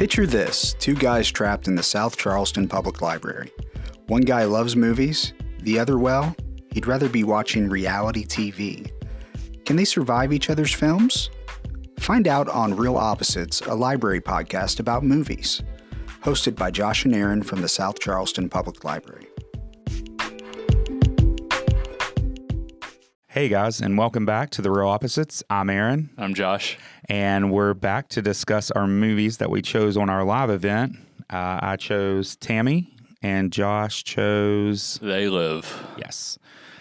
Picture this, two guys trapped in the South Charleston Public Library. One guy loves movies, the other, well, he'd rather be watching reality TV. Can they survive each other's films? Find out on Real Opposites, a library podcast about movies, hosted by Josh and Aaron from the South Charleston Public Library. Hey guys, and welcome back to The Real Opposites. I'm Aaron. I'm Josh. And we're back to discuss our movies that we chose on our live event. I chose Tammy, and Josh chose... They Live. Yes.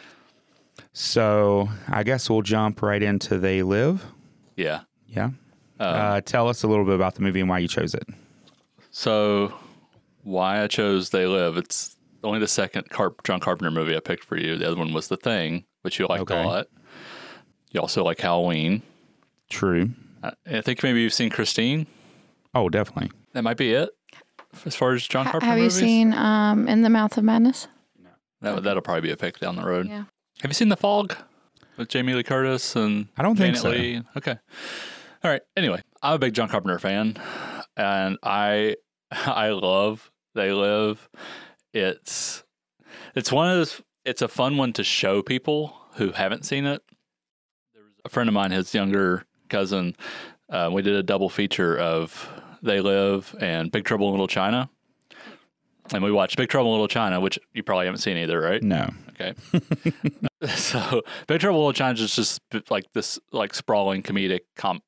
So I guess we'll jump right into They Live. Yeah. Yeah. Tell us a little bit about the movie and why you chose it. So why I chose They Live, it's only the second John Carpenter movie I picked for you. The other one was The Thing, which you liked a lot. You also like Halloween. True. I think maybe you've seen Christine. Oh, definitely. That might be it as far as John Carpenter movies. Have you seen In the Mouth of Madness? No. That'll probably be a pick down the road. Yeah. Have you seen The Fog with Jamie Lee Curtis and I don't think Janet so. Leigh? Okay. All right. Anyway, I'm a big John Carpenter fan, and I love They Live. It's one of those. It's a fun one to show people who haven't seen it. There was a friend of mine, his younger cousin. We did a double feature of They Live and Big Trouble in Little China, and we watched Big Trouble in Little China, which you probably haven't seen either, right? No. Okay. So Big Trouble in Little China is just like this, like sprawling comedic,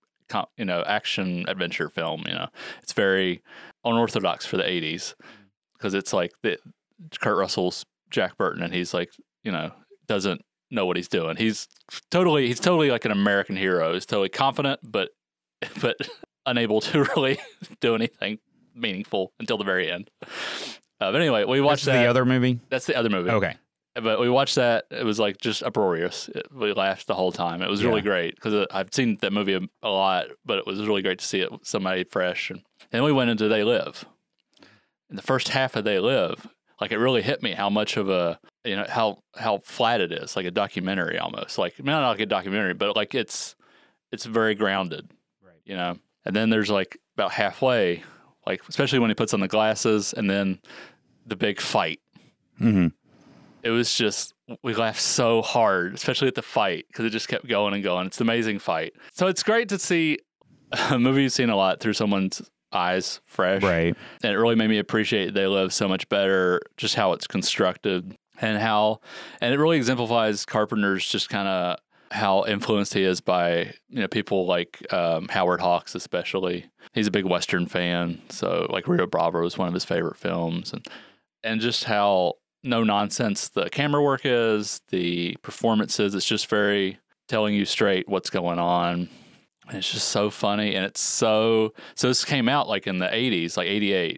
action adventure film. It's very unorthodox for the '80s because it's like Kurt Russell's Jack Burton, and he's like, doesn't know what he's doing. He's totally like an American hero. He's totally confident, but unable to really do anything meaningful until the very end. But anyway, we watched that. The other movie? That's the other movie. Okay. But we watched that. It was like just uproarious. We laughed the whole time. It was really great because I've seen that movie a lot, but it was really great to see it with somebody fresh. And then we went into They Live. In the first half of They Live, like it really hit me how much of a, how flat it is, like a documentary almost. Like, not like a documentary, but like it's very grounded, right? And then there's like about halfway, like especially when he puts on the glasses and then the big fight. Mm-hmm. It was just, we laughed so hard, especially at the fight, because it just kept going and going. It's an amazing fight. So it's great to see a movie you've seen a lot through someone's eyes, fresh. Right. And it really made me appreciate They Live so much better, just how it's constructed and it really exemplifies Carpenter's just kind of how influenced he is by, people like Howard Hawks especially. He's a big Western fan, so like Rio Bravo was one of his favorite films, and just how no nonsense the camera work is, the performances. It's just very telling you straight what's going on. And it's just so funny, and it's so this came out like in the 80s, like 88.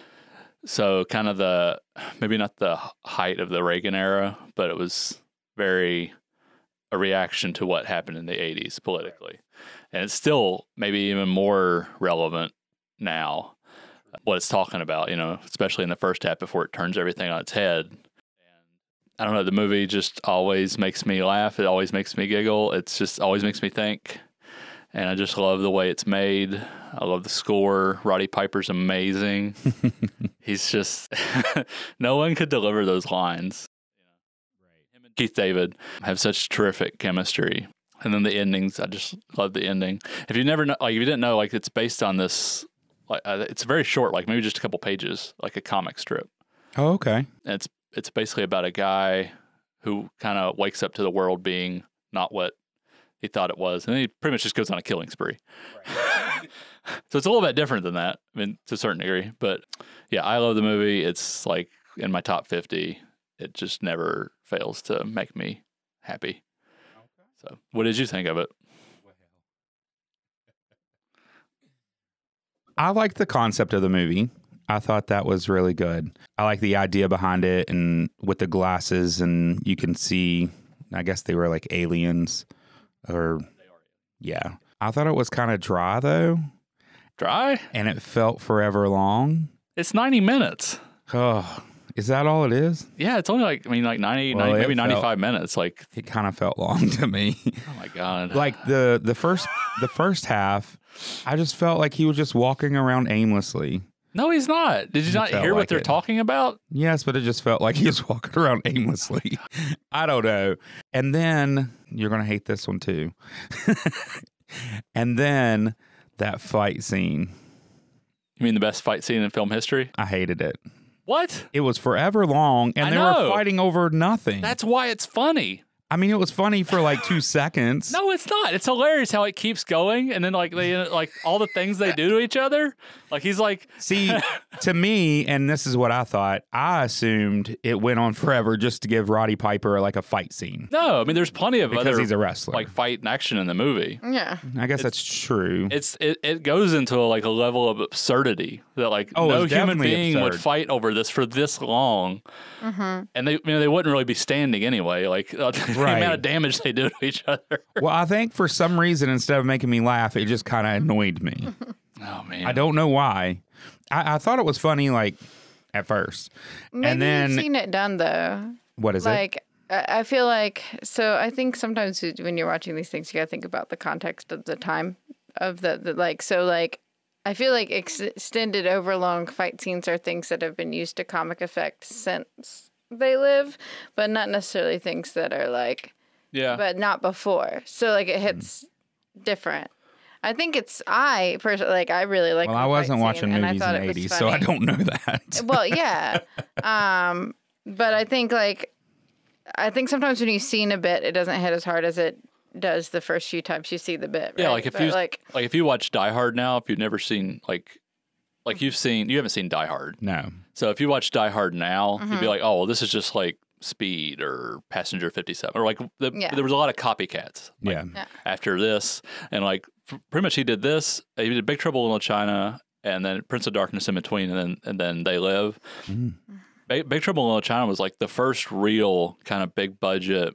So kind of maybe not the height of the Reagan era, but it was very a reaction to what happened in the 80s politically. And it's still maybe even more relevant now, what it's talking about, especially in the first half before it turns everything on its head. And I don't know, the movie just always makes me laugh. It always makes me giggle. It's just always makes me think. And I just love the way it's made. I love the score. Roddy Piper's amazing. He's just, no one could deliver those lines. Him and Keith David have such terrific chemistry. And then the endings, I just love the ending. If you never know, like if you didn't know, like it's based on this, like it's very short, like maybe just a couple pages, like a comic strip. Oh, okay. And it's basically about a guy who kind of wakes up to the world being not what he thought it was, and then he pretty much just goes on a killing spree. Right. So it's a little bit different than that, to a certain degree. But yeah, I love the movie. It's like in my top 50. It just never fails to make me happy. Okay. So what did you think of it? I liked the concept of the movie. I thought that was really good. I like the idea behind it, and with the glasses, and you can see, I guess they were like aliens. Yeah. I thought it was kind of dry, though. Dry? And it felt forever long. It's 90 minutes. Oh, is that all it is? Yeah, it's only like 90, maybe 95 minutes. Like it kind of felt long to me. Oh my God. Like the first half, I just felt like he was just walking around aimlessly. No, he's not. Did you not felt hear what like they're it. talking about? Yes, but it just felt like he was walking around aimlessly. I don't know. And then you're going to hate this one too. And then that fight scene. You mean the best fight scene in film history? I hated it. What? It was forever long and I they know. were fighting over nothing. That's why it's funny. I mean, it was funny for like 2 seconds. No, it's not. It's hilarious how it keeps going, and then like they like all the things they do to each other. Like he's like, See, to me, and this is what I thought, I assumed it went on forever just to give Roddy Piper like a fight scene. no. I mean, there's plenty of Because other he's a wrestler. like fight and action in the movie. Yeah. I guess that's true. It goes into like a level of absurdity that like Oh, no it's human definitely being would absurd. fight over this for this long, and they wouldn't really be standing anyway. Like the Right. amount of damage they do to each other. Well, I think for some reason, instead of making me laugh, it just kind of annoyed me. Oh man, I don't know why. I thought it was funny, like, at first. Maybe and then, you've seen it done though. what is it? Like I feel like so. I think sometimes when you're watching these things, you gotta think about the context of the time of the like. So like, I feel like extended overlong fight scenes are things that have been used to comic effect since they live, but not necessarily things that are like. yeah. But not before. So like it hits different. I think I personally like. I really like. Well, the I fight wasn't scene, watching and I movies thought in the it was 80s, so I funny. don't know that. Well, yeah. But I think sometimes when you've seen a bit, it doesn't hit as hard as it does the first few times you see the bit. Yeah, right? like if But, you like if you watch Die Hard now, if you've never seen you haven't seen Die Hard. No. So if you watch Die Hard now, you'd Mm-hmm. be like, oh well, this is just like Speed or Passenger 57 or like Yeah. there was a lot of copycats. Like, Yeah. after this, and like pretty much he did this. He did Big Trouble in Little China, and then Prince of Darkness in between, and then They Live. Mm. Big Trouble in Little China was like the first real kind of big budget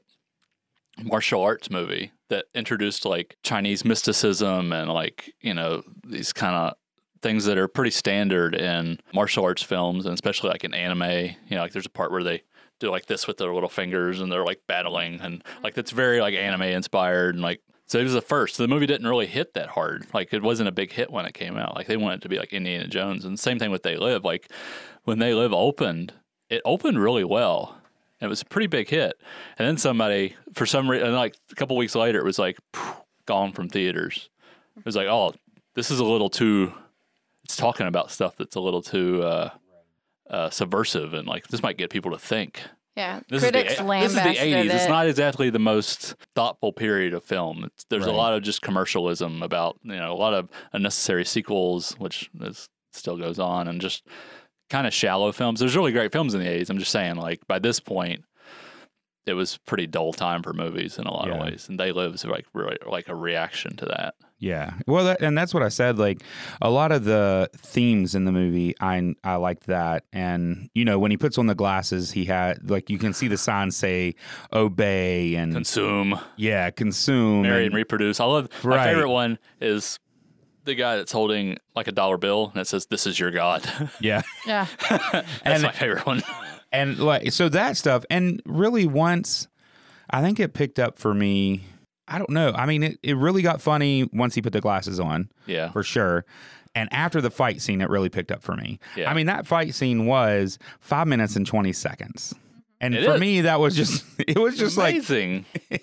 martial arts movie that introduced like Chinese mysticism and like these kind of things that are pretty standard in martial arts films, and especially like in anime. Like there's a part where they do like this with their little fingers and they're like battling, and like that's very like anime inspired, and like so it was the first. The movie didn't really hit that hard. Like it wasn't a big hit when it came out. Like they wanted it to be like Indiana Jones, and same thing with They Live. Like when They Live opened, it opened really well. It was a pretty big hit, and then somebody for some reason, like a couple weeks later, it was like gone from theaters. It was like, oh, this is a little too. It's talking about stuff that's a little too subversive, and like this might get people to think. yeah, This critics is the lambasted 80s. it. It's not exactly the most thoughtful period of film. There's a Right. lot of just commercialism about a lot of unnecessary sequels, which still goes on, and just kind of shallow films. There's really great films in the 80s. I'm just saying, like by this point, it was pretty dull time for movies in a lot of Yeah. ways, and They Live is like really like a reaction to that. Yeah. Well, and that's what I said. Like a lot of the themes in the movie, I liked that. And, when he puts on the glasses, he had like, you can see the signs say obey and Consume, consume. marry, and reproduce. I love my Right. favorite one is the guy that's holding like a dollar bill and it says, "This is your God." Yeah. Yeah, That's And- my favorite one. And like, so that stuff. And really once, I think it picked up for me. I don't know. I mean, it really got funny once he put the glasses on. Yeah. For sure. And after the fight scene, it really picked up for me. Yeah. I mean, that fight scene was 5 minutes and 20 seconds. And It for is. me, that was just, it was just like, Amazing.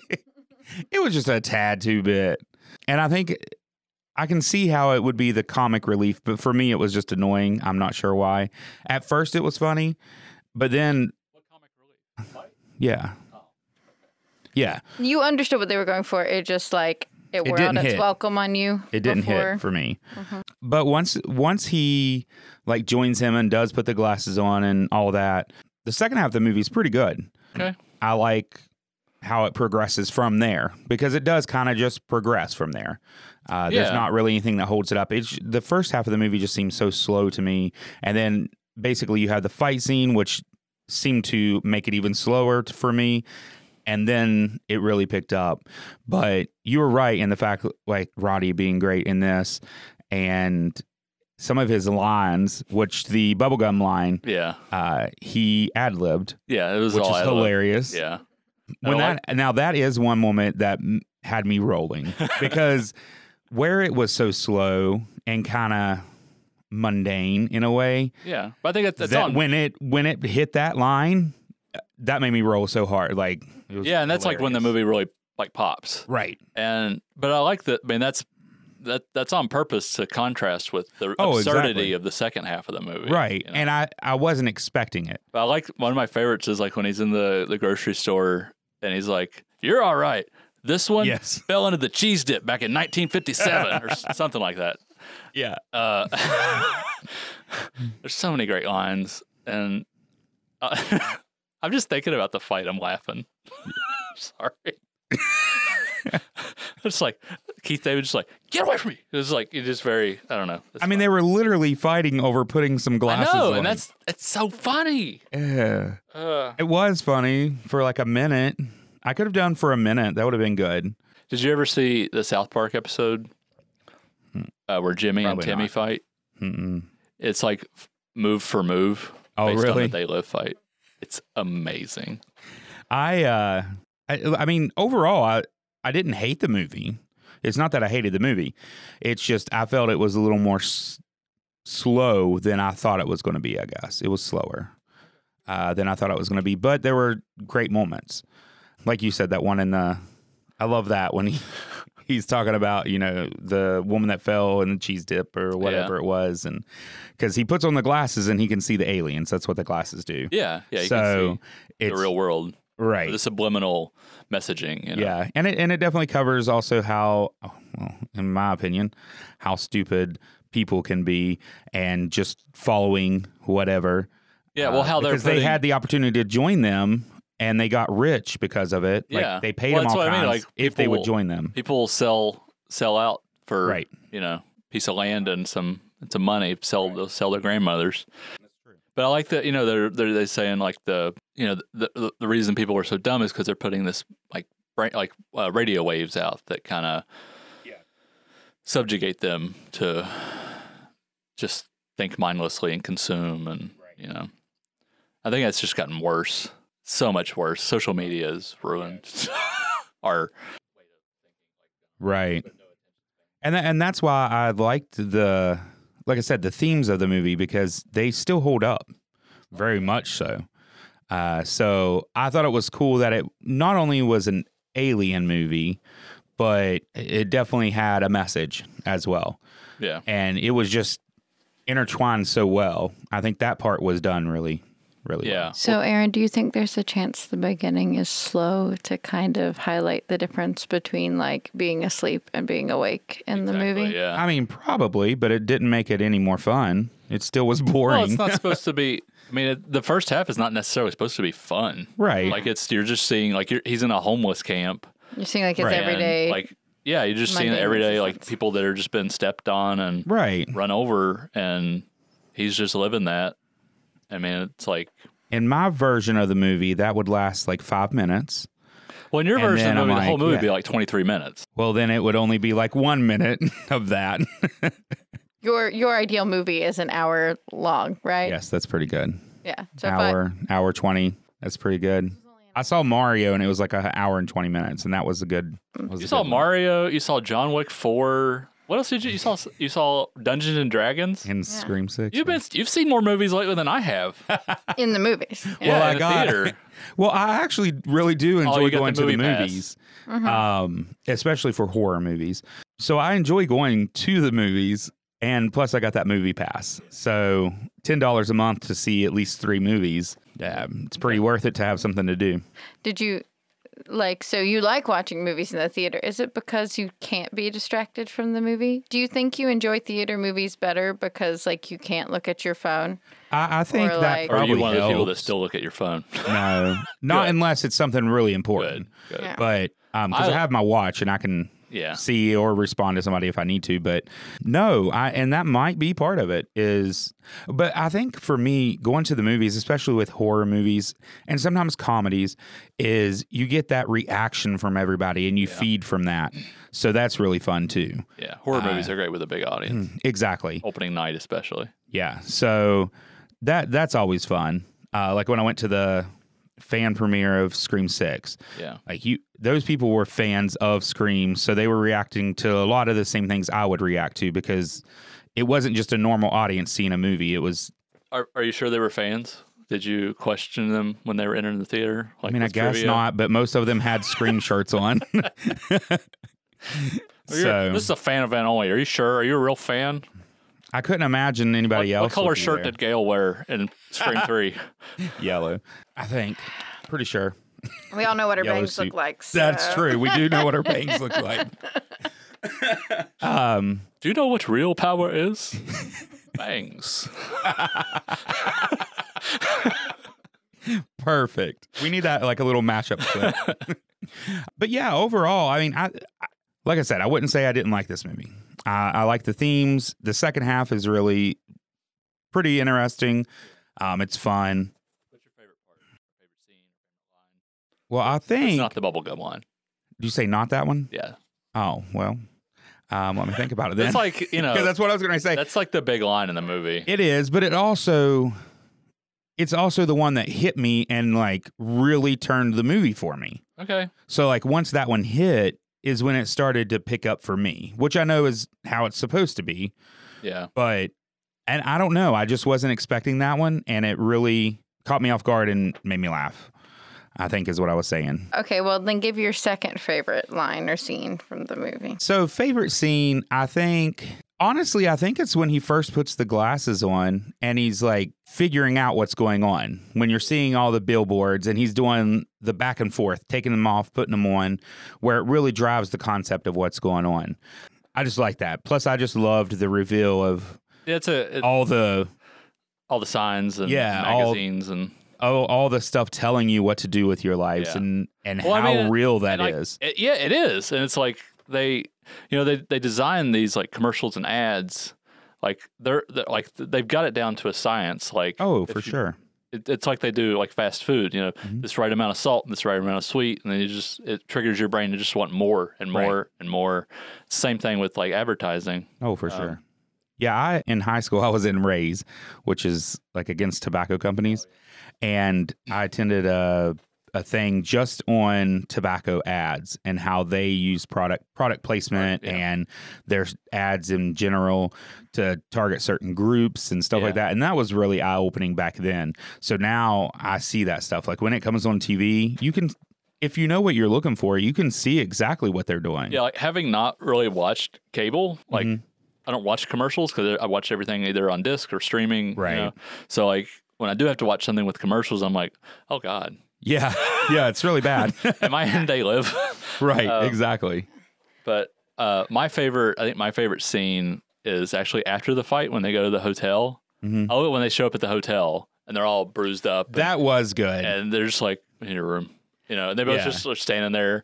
it was just a tad too bit. And I think I can see how it would be the comic relief, but for me, it was just annoying. I'm not sure why. At first, it was funny, but then, What comic relief? yeah. Yeah, you understood what they were going for. It just like it wore didn't out its hit. welcome on you. it didn't before. hit for me. But once he like joins him and does put the glasses on and all that, the second half of the movie is pretty good. Okay. I like how it progresses from there because it does kind of just progress from there. There's Yeah. not really anything that holds it up. It's the first half of the movie just seems so slow to me, and then basically you have the fight scene, which seemed to make it even slower for me. And then it really picked up. But you were right in the fact, like Roddy being great in this, and some of his lines, which the bubblegum line, Yeah. he ad-libbed, Yeah. It was which all is ad-lib. hilarious. Yeah. When I like- now that is one moment that had me rolling because where it was so slow and kind of mundane in a way. Yeah, but I think that's That on. when it hit that line, that made me roll so hard. Like, it was Yeah, and that's like when the hilarious. movie really like pops. Right. But I like that. I mean, that's on purpose to contrast with the Oh, absurdity exactly. of the second half of the movie. Right. you know? And I wasn't expecting it. But I like one of my favorites is like when he's in the grocery store and he's like, "You're all right. This one Yes. fell into the cheese dip back in 1957 or something like that." Yeah. There's so many great lines, and I'm just thinking about the fight. I'm laughing. Sorry. It's like Keith David just like, "Get away from me." It was like, it's just very, I don't know. It's I mean, they were literally fighting over putting some I glasses know, on. and it's so funny. Yeah. Uh, It was funny for like a minute. I could have done for a minute. That would have been good. Did you ever see the South Park episode where Jimmy Probably and Timmy not. fight? Mm-mm. It's like move for move. Oh, based really? On the They Live fight. It's amazing. I mean, overall, I didn't hate the movie. It's not that I hated the movie. It's just I felt it was a little more slow than I thought it was going to be, I guess. It was slower than I thought it was going to be. But there were great moments. Like you said, that one in the... I love that when he's talking about, you know, the woman that fell in the cheese dip or whatever Yeah. it was. And because he puts on the glasses and he can see the aliens. That's what the glasses do. Yeah. Yeah. You So can see it's... the real world. Right. The subliminal messaging. You know? Yeah, and it definitely covers also how, well, in my opinion, how stupid people can be and just following whatever. Yeah. Well, how they're because they putting- had the opportunity to join them and they got rich because of it. Yeah. Like they paid Well, them that's all what I mean, kinds like, if they would people- join them. people sell out for Right. Piece of land and some money. They'll sell their grandmothers. But I like that, you know, they're saying like the reason people are so dumb is because they're putting this like radio waves out that kind of subjugate them to just think mindlessly and consume, and you know, I think that's just gotten worse, so much worse. Social media has ruined our Right. And that's why I liked like I said, the themes of the movie, because they still hold up very much so. So I thought it was cool that it not only was an alien movie, but it definitely had a message as well. yeah. And it was just intertwined so well. I think that part was done really, really Yeah. well. So, Aaron, do you think there's a chance the beginning is slow to kind of highlight the difference between like being asleep and being awake in the movie? Yeah. I mean, probably, but it didn't make it any more fun. It still was boring. Well, it's not supposed to be. I mean, the first half is not necessarily supposed to be fun. Right. Like you're just seeing like he's in a homeless camp. You're seeing like it's Right. and, everyday. Like yeah, you're just seeing mundane everyday like existence. people that are just been stepped on and Right. run over, and he's just living that. I mean, it's like, In my version of the movie, that would last like 5 minutes. well, in your And version of then the I'm movie, the whole like, movie would be yeah. like 23 minutes. Well, then it would only be like 1 minute of that. Your ideal movie is an hour long, right? Yes, that's pretty good. Yeah. So if I- Hour 20. That's pretty good. I saw Mario and it was like an hour and 20 minutes, and that was a good. You saw Mario. You saw John Wick 4. What else did you saw? You saw Dungeons and Dragons. And Scream 6. You've seen more movies lately than I have. in the movies. Yeah, I in the got theater. Well, I actually really do you enjoy got going the to the movie pass. movies, especially for horror movies. So I enjoy going to the movies, and plus I got that movie pass. So $10 a month to see at least 3 movies. It's pretty worth it to have something to do. Did you so you like watching movies in the theater? Is it because you can't be distracted from the movie? Do you think you enjoy theater movies better because like you can't look at your phone? I think Or that like- Or are probably you one of those people that helps. still look at your phone? No, not Good. unless it's something really important. Good. Yeah. But because I have my watch and I can Yeah. see or respond to somebody if I need to. But no, and that might be part of it but I think for me, going to the movies, especially with horror movies and sometimes comedies, is you get that reaction from everybody and you feed from that. So that's really fun too. Yeah. Horror movies are great with a big audience. Exactly. Opening night, especially. Yeah. So that's always fun. Like when I went to the fan premiere of Scream 6. Yeah. Like those people were fans of Scream, so they were reacting to a lot of the same things I would react to because it wasn't just a normal audience seeing a movie. It was. Are you sure they were fans? Did you question them when they were entering the theater? I mean, I guess trivia? not, but most of them had Scream shirts on. So this is a fan event only. Are you sure? Are you a real fan? I couldn't imagine anybody else. What color would be shirt there. did Gail wear in Scream 3? Yellow, I think. Pretty sure. We all know what her Yellow bangs suit. look like. So. That's true. We do know what her bangs look like. Do you know what real power is? Bangs. Perfect. We need that like a little mashup clip. But yeah, overall, I mean, I like I said, I wouldn't say I didn't like this movie. I like the themes. The second half is really pretty interesting. It's fun. What's your favorite part? Favorite scene? Favorite line? Well, I It's think. not the bubblegum line. Did you say not that one? Yeah. Oh, well. Let me think about it then. It's like, Because that's what I was going to say. that's like the big line in the movie. It is, but it's also the one that hit me and like really turned the movie for me. Okay. So like once that one hit is when it started to pick up for me, which I know is how it's supposed to be. Yeah. But and I don't know, I just wasn't expecting that one and it really caught me off guard and made me laugh. I think is what I was saying. Okay, well then give your second favorite line or scene from the movie. So favorite scene, I think it's when he first puts the glasses on and he's like figuring out what's going on. When you're seeing all the billboards and he's doing the back and forth, taking them off, putting them on, where it really drives the concept of what's going on. I just like that. Plus, I just loved the reveal of all the signs and Yeah, magazines and all the stuff telling you what to do with your lives Yeah. and Well, I how mean, real that and, like, is. it is, and it's like they design these like commercials and ads, like they're like they've got it down to a science. Like Oh, for sure. It's like they do like fast food. Mm-hmm. This right amount of salt and this right amount of sweet, and then it triggers your brain to just want more and more and more. Same thing with like advertising. Oh, for sure. Yeah, in high school, I was in Raise, which is like against tobacco companies. And I attended a thing just on tobacco ads and how they use product placement and their ads in general to target certain groups and stuff like that. And that was really eye-opening back then. So now I see that stuff. Like when it comes on TV, you can, if you know what you're looking for, you can see exactly what they're doing. Yeah, like having not really watched cable, like I don't watch commercials because I watch everything either on disc or streaming. Right. So like when I do have to watch something with commercials, I'm like, oh God. Yeah. Yeah, it's really bad. Am I in They Live? Right, exactly. But I think my favorite scene is actually after the fight when they go to the hotel. Oh, when they show up at the hotel and they're all bruised up. That was good. And they're just like, in your room. And they both just are standing there.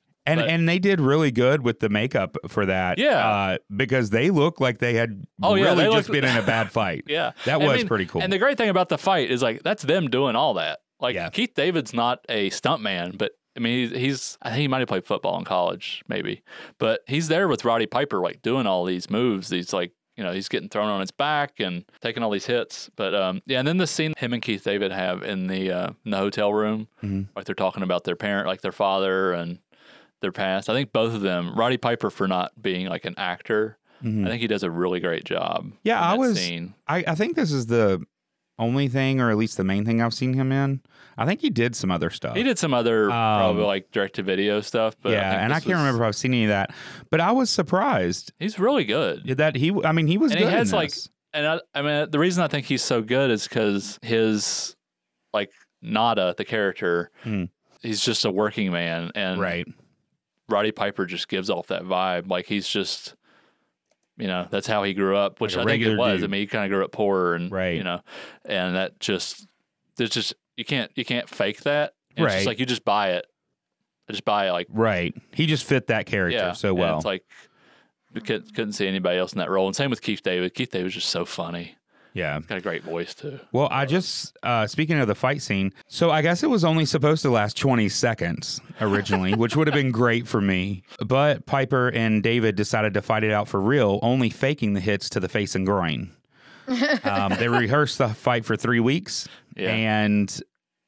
And they did really good with the makeup for that. Yeah. Because they look like they had they just been in a bad fight. Yeah. That was pretty cool. And the great thing about the fight is like that's them doing all that. Like Keith David's not a stuntman, but I mean I think he might have played football in college, maybe. But he's there with Roddy Piper, like doing all these moves. These like he's getting thrown on his back and taking all these hits. But and then the scene him and Keith David have in the hotel room, like they're talking about their parent, like their father and their past. I think both of them, Roddy Piper for not being like an actor, I think he does a really great job. Yeah, scene. I think this is the only thing, or at least the main thing I've seen him in. I think he did some other stuff. He did some other probably like direct-to-video stuff. But I can't remember if I've seen any of that. But I was surprised. He's really good. That he was and good. He has in like, this. and I mean, the reason I think he's so good is because his like Nada, the character, he's just a working man, and right. Roddy Piper just gives off that vibe. Like he's just, that's how he grew up, which Like I think it was. dude. I mean, he kind of grew up poor, and Right. and that there's just you can't fake that. And It's Right. just like you just buy it. I just buy it like Right. He just fit that character so and well. it's like we couldn't see anybody else in that role. And same with Keith David. Keith David was just so funny. Yeah. He's got a great voice too. Well, I just, speaking of the fight scene, so I guess it was only supposed to last 20 seconds originally, which would have been great for me. But Piper and David decided to fight it out for real, only faking the hits to the face and groin. They rehearsed the fight for 3 weeks, Yeah. and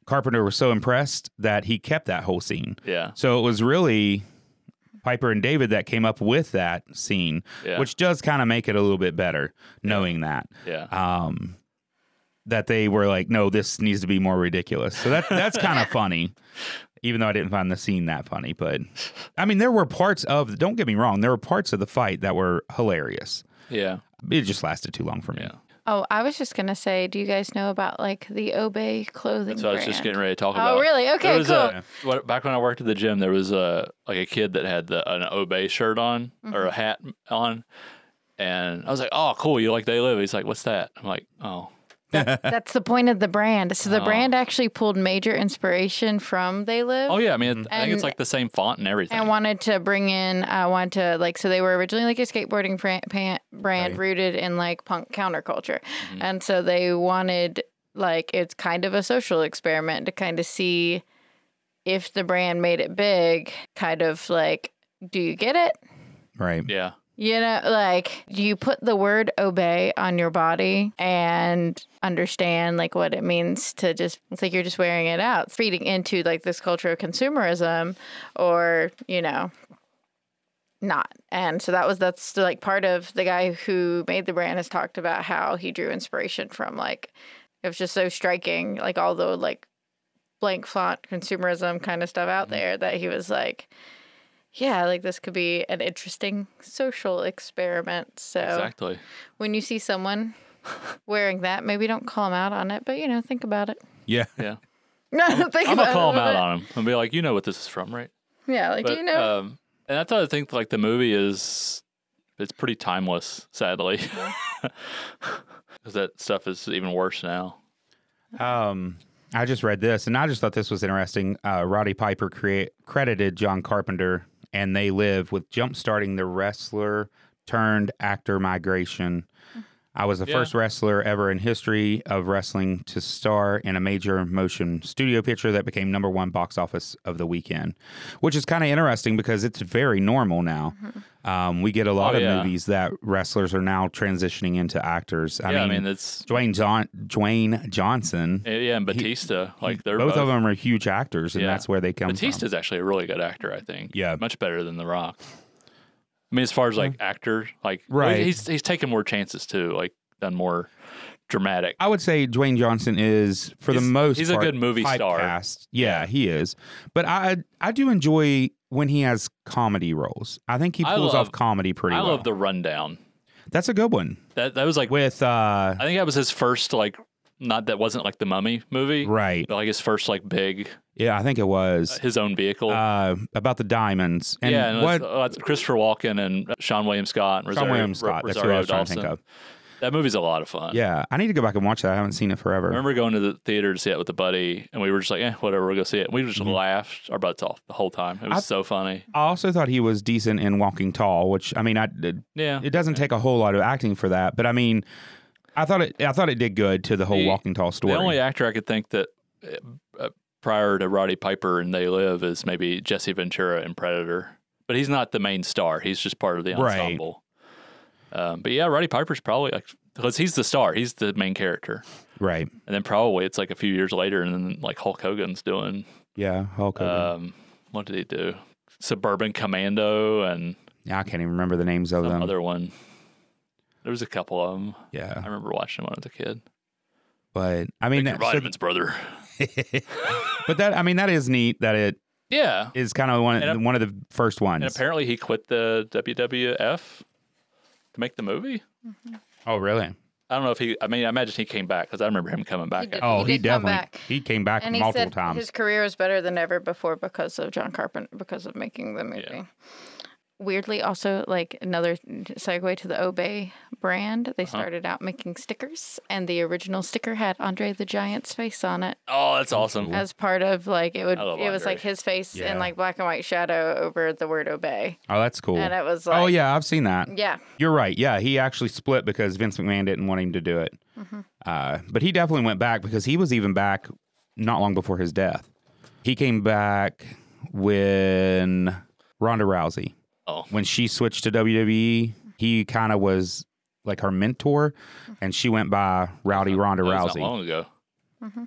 Carpenter was so impressed that he kept that whole scene. Yeah. So it was really Piper and David that came up with that scene, Yeah. which does kind of make it a little bit better knowing that. Yeah. That they were like, no, this needs to be more ridiculous. So that's kind of funny, even though I didn't find the scene that funny. But I mean, there were parts of, don't get me wrong, there were parts of the fight that were hilarious. Yeah. It just lasted too long for me. Yeah. Oh, I was just gonna say, do you guys know about like the Obey clothing That's what I was just brand? getting ready to talk about. Oh, really? Okay, cool. Back when I worked at the gym, there was a kid that had an Obey shirt on or a hat on, and I was like, "Oh, cool! You like They Live?" He's like, "What's that?" I'm like, "Oh, That's the point of the brand. So the brand actually pulled major inspiration from They Live. oh yeah." I mean, I think it's And- like the same font and everything. And wanted to bring in, so they were originally like a skateboarding brand Right. rooted in like punk counterculture. And so they wanted, like, it's kind of a social experiment to kind of see if the brand made it big, kind of like, do you get it? Right. yeah, You know, like, you put the word obey on your body and understand, like, what it means to just, it's like you're just wearing it out, feeding into, like, this culture of consumerism or, you know, not. And so that's, like, part of the guy who made the brand has talked about how he drew inspiration from, like, it was just so striking, like, all the, like, blank font consumerism kind of stuff out there that he was like, yeah, like this could be an interesting social experiment. So exactly. when you see someone wearing that, maybe don't call them out on it, but, you know, think about it. Yeah. Yeah, No, think I'm about gonna call him it. out on him and be like, "You know what this is from, right?" Yeah, like, But, do you know? and that's why I think like the movie it's pretty timeless, sadly, because that stuff is even worse now. I just read this, and I just thought this was interesting. Roddy Piper credited John Carpenter and They Live with jump-starting the wrestler turned actor migration. I was the first wrestler ever in history of wrestling to star in a major motion studio picture that became #1 box office of the weekend, which is kind of interesting because it's very normal now. We get a lot of movies that wrestlers are now transitioning into actors. I mean, it's Dwayne Johnson. yeah, and Batista, like they're both of them are huge actors, and Yeah. that's where they come Batista's actually a really good actor, I think. Yeah. Much better than The Rock. I mean, as far as like actor, like Right. he's taken more chances too, like done more dramatic. I would say Dwayne Johnson is, for the most he's a part, good movie star. typecast. Yeah, he is. But I do enjoy when he has comedy roles. I think he pulls off comedy pretty I well. love The Rundown. That's a good one. That was like With I think that was his first like that wasn't like the Mummy movie, right. but like his first like big Yeah, I think it was his own vehicle. about the diamonds. And yeah, and what it's Christopher Walken and Sean William Scott and Sean William Scott. That's what I was trying to think of. That movie's a lot of fun. Yeah, I need to go back and watch that. I haven't seen it forever. I remember going to the theater to see it with a buddy, and we were just like, whatever, we'll go see it. And we just laughed our butts off the whole time. It was so funny. I also thought he was decent in Walking Tall, which I mean, it doesn't take a whole lot of acting for that, but I mean, I thought it did good to the whole Walking Tall story. The only actor I could think that prior to Roddy Piper and They Live is maybe Jesse Ventura in Predator, but he's not the main star. He's just part of the ensemble. But yeah, Roddy Piper's probably like, because he's the star, he's the main character, right? And then probably it's like a few years later, and then like Hulk Hogan's doing. Yeah, Hulk Hogan. What did he do? Suburban Commando and Yeah, I can't even remember the names of some them. other one. There was a couple of them. Yeah, I remember watching them when I was a kid. but I mean, Take your vitamins, brother. but that is neat that it is kind of one of the first ones. And apparently he quit the WWF to make the movie. Oh, really? I don't know if I imagine he came back because I remember him coming back. He did come back. He came back And he multiple said times. his career was better than ever before because of John Carpenter, because of making the movie. Yeah. Weirdly, also, like, another segue to the Obey brand, they started out making stickers, and the original sticker had Andre the Giant's face on it Oh, that's awesome. as part of, like, it was Andre. like his face Yeah. in, like, black and white shadow over the word Obey. Oh, that's cool. And it was like, Oh, yeah, I've seen that. yeah. You're right. Yeah, he actually split because Vince McMahon didn't want him to do it. But he definitely went back because he was even back not long before his death. He came back when Ronda Rousey. Oh. When she switched to WWE, he kind of was like her mentor, and she went by Rowdy Ronda That was Rousey. not long ago.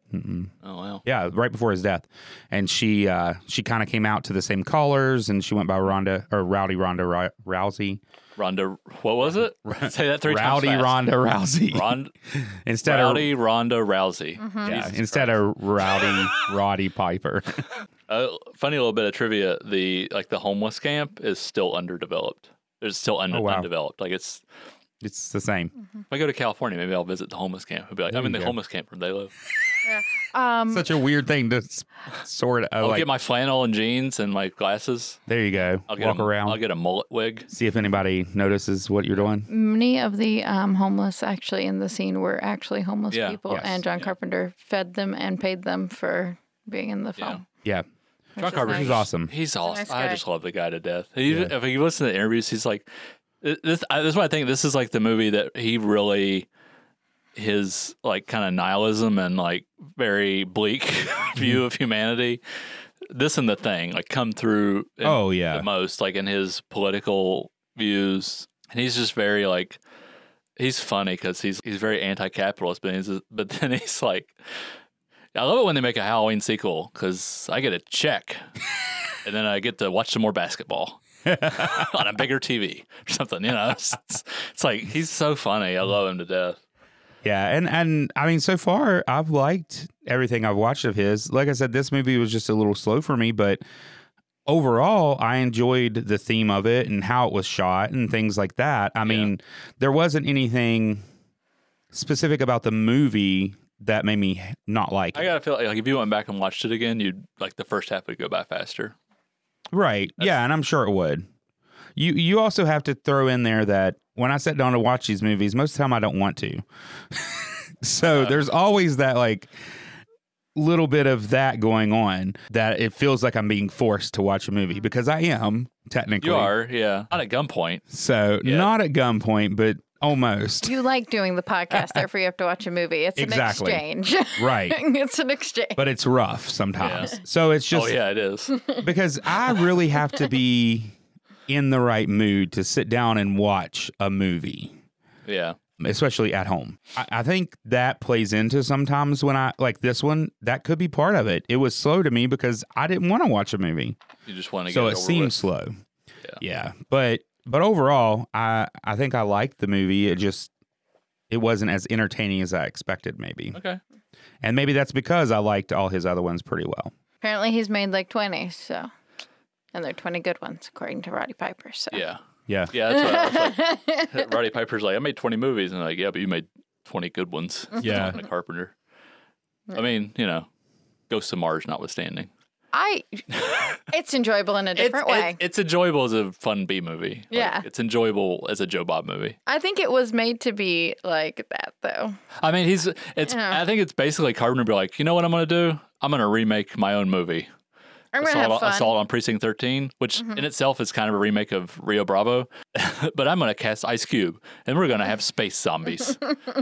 Oh wow. Yeah, right before his death, and she kind of came out to the same colors, and she went by Rowdy Ronda Rousey. Ronda, what was it? Say that 3 Rowdy times. Ronda Rousey. Instead Rowdy Ronda Rousey. yeah, instead of Roddy Piper. Funny little bit of trivia: the homeless camp is still underdeveloped. It's still undeveloped. Like it's the same. If I go to California, maybe I'll visit the homeless camp. I'll be like, I'm in the homeless camp where they live. Such a weird thing to sort of. I'll get my flannel and jeans and my glasses. There you go. Walk around. I'll get a mullet wig. See if anybody notices what you're doing. Many of the homeless actually in the scene were actually homeless people, Yes. and John Carpenter fed them and paid them for being in the film. Yeah. John Carpenter, He's awesome. He's awesome. nice I guy. just love the guy to death. If you listen to the interviews, he's like, this is why I think this is like the movie that he really, his like kind of nihilism and like very bleak view of humanity. This and The Thing like come through the most, like in his political views. And he's just very like, he's funny because he's very anti-capitalist, but then he's like, I love it when they make a Halloween sequel because I get a check and then I get to watch some more basketball on a bigger TV or something. You know, it's like he's so funny. I love him to death. Yeah, and I mean, so far I've liked everything I've watched of his. Like I said, this movie was just a little slow for me, but overall, I enjoyed the theme of it and how it was shot and things like that. I mean, there wasn't anything specific about the movie that made me not like it. I gotta feel like if you went back and watched it again, you'd like the first half would go by faster. Right. Yeah, and I'm sure it would. You also have to throw in there that when I sit down to watch these movies, most of the time I don't want to. So there's always that like little bit of that going on that it feels like I'm being forced to watch a movie because I am technically. You are, yeah. Not at gunpoint. So not at gunpoint, but almost. You like doing the podcast, therefore you have to watch a movie. It's Exactly. an exchange. Right. It's an exchange. But it's rough sometimes. Yeah. So it's just It is. because I really have to be in the right mood to sit down and watch a movie. Yeah. Especially at home. I think that plays into sometimes when I like this one, that could be part of it. It was slow to me because I didn't want to watch a movie. You just want to get So it it over seemed with. slow. Yeah. But overall, I think I liked the movie. It wasn't as entertaining as I expected maybe. Okay. And maybe that's because I liked all his other ones pretty well. Apparently he's made like 20, so. And they're 20 good ones, according to Roddy Piper. So. Yeah. Yeah. Yeah, that's what Roddy Piper's like, I made 20 movies. And I'm like, yeah, but you made 20 good ones. Yeah. Talking to Carpenter. I mean, you know, Ghosts of Mars notwithstanding. It's enjoyable in a different way. It's enjoyable as a fun B movie. Yeah. Like, it's enjoyable as a Joe Bob movie. I think it was made to be like that, though. I mean, I think it's basically Carpenter be like, you know what I'm going to do? I'm going to remake my own movie. I'm going to have fun. Assault on Precinct 13, which in itself is kind of a remake of Rio Bravo. But I'm going to cast Ice Cube, and we're going to have space zombies.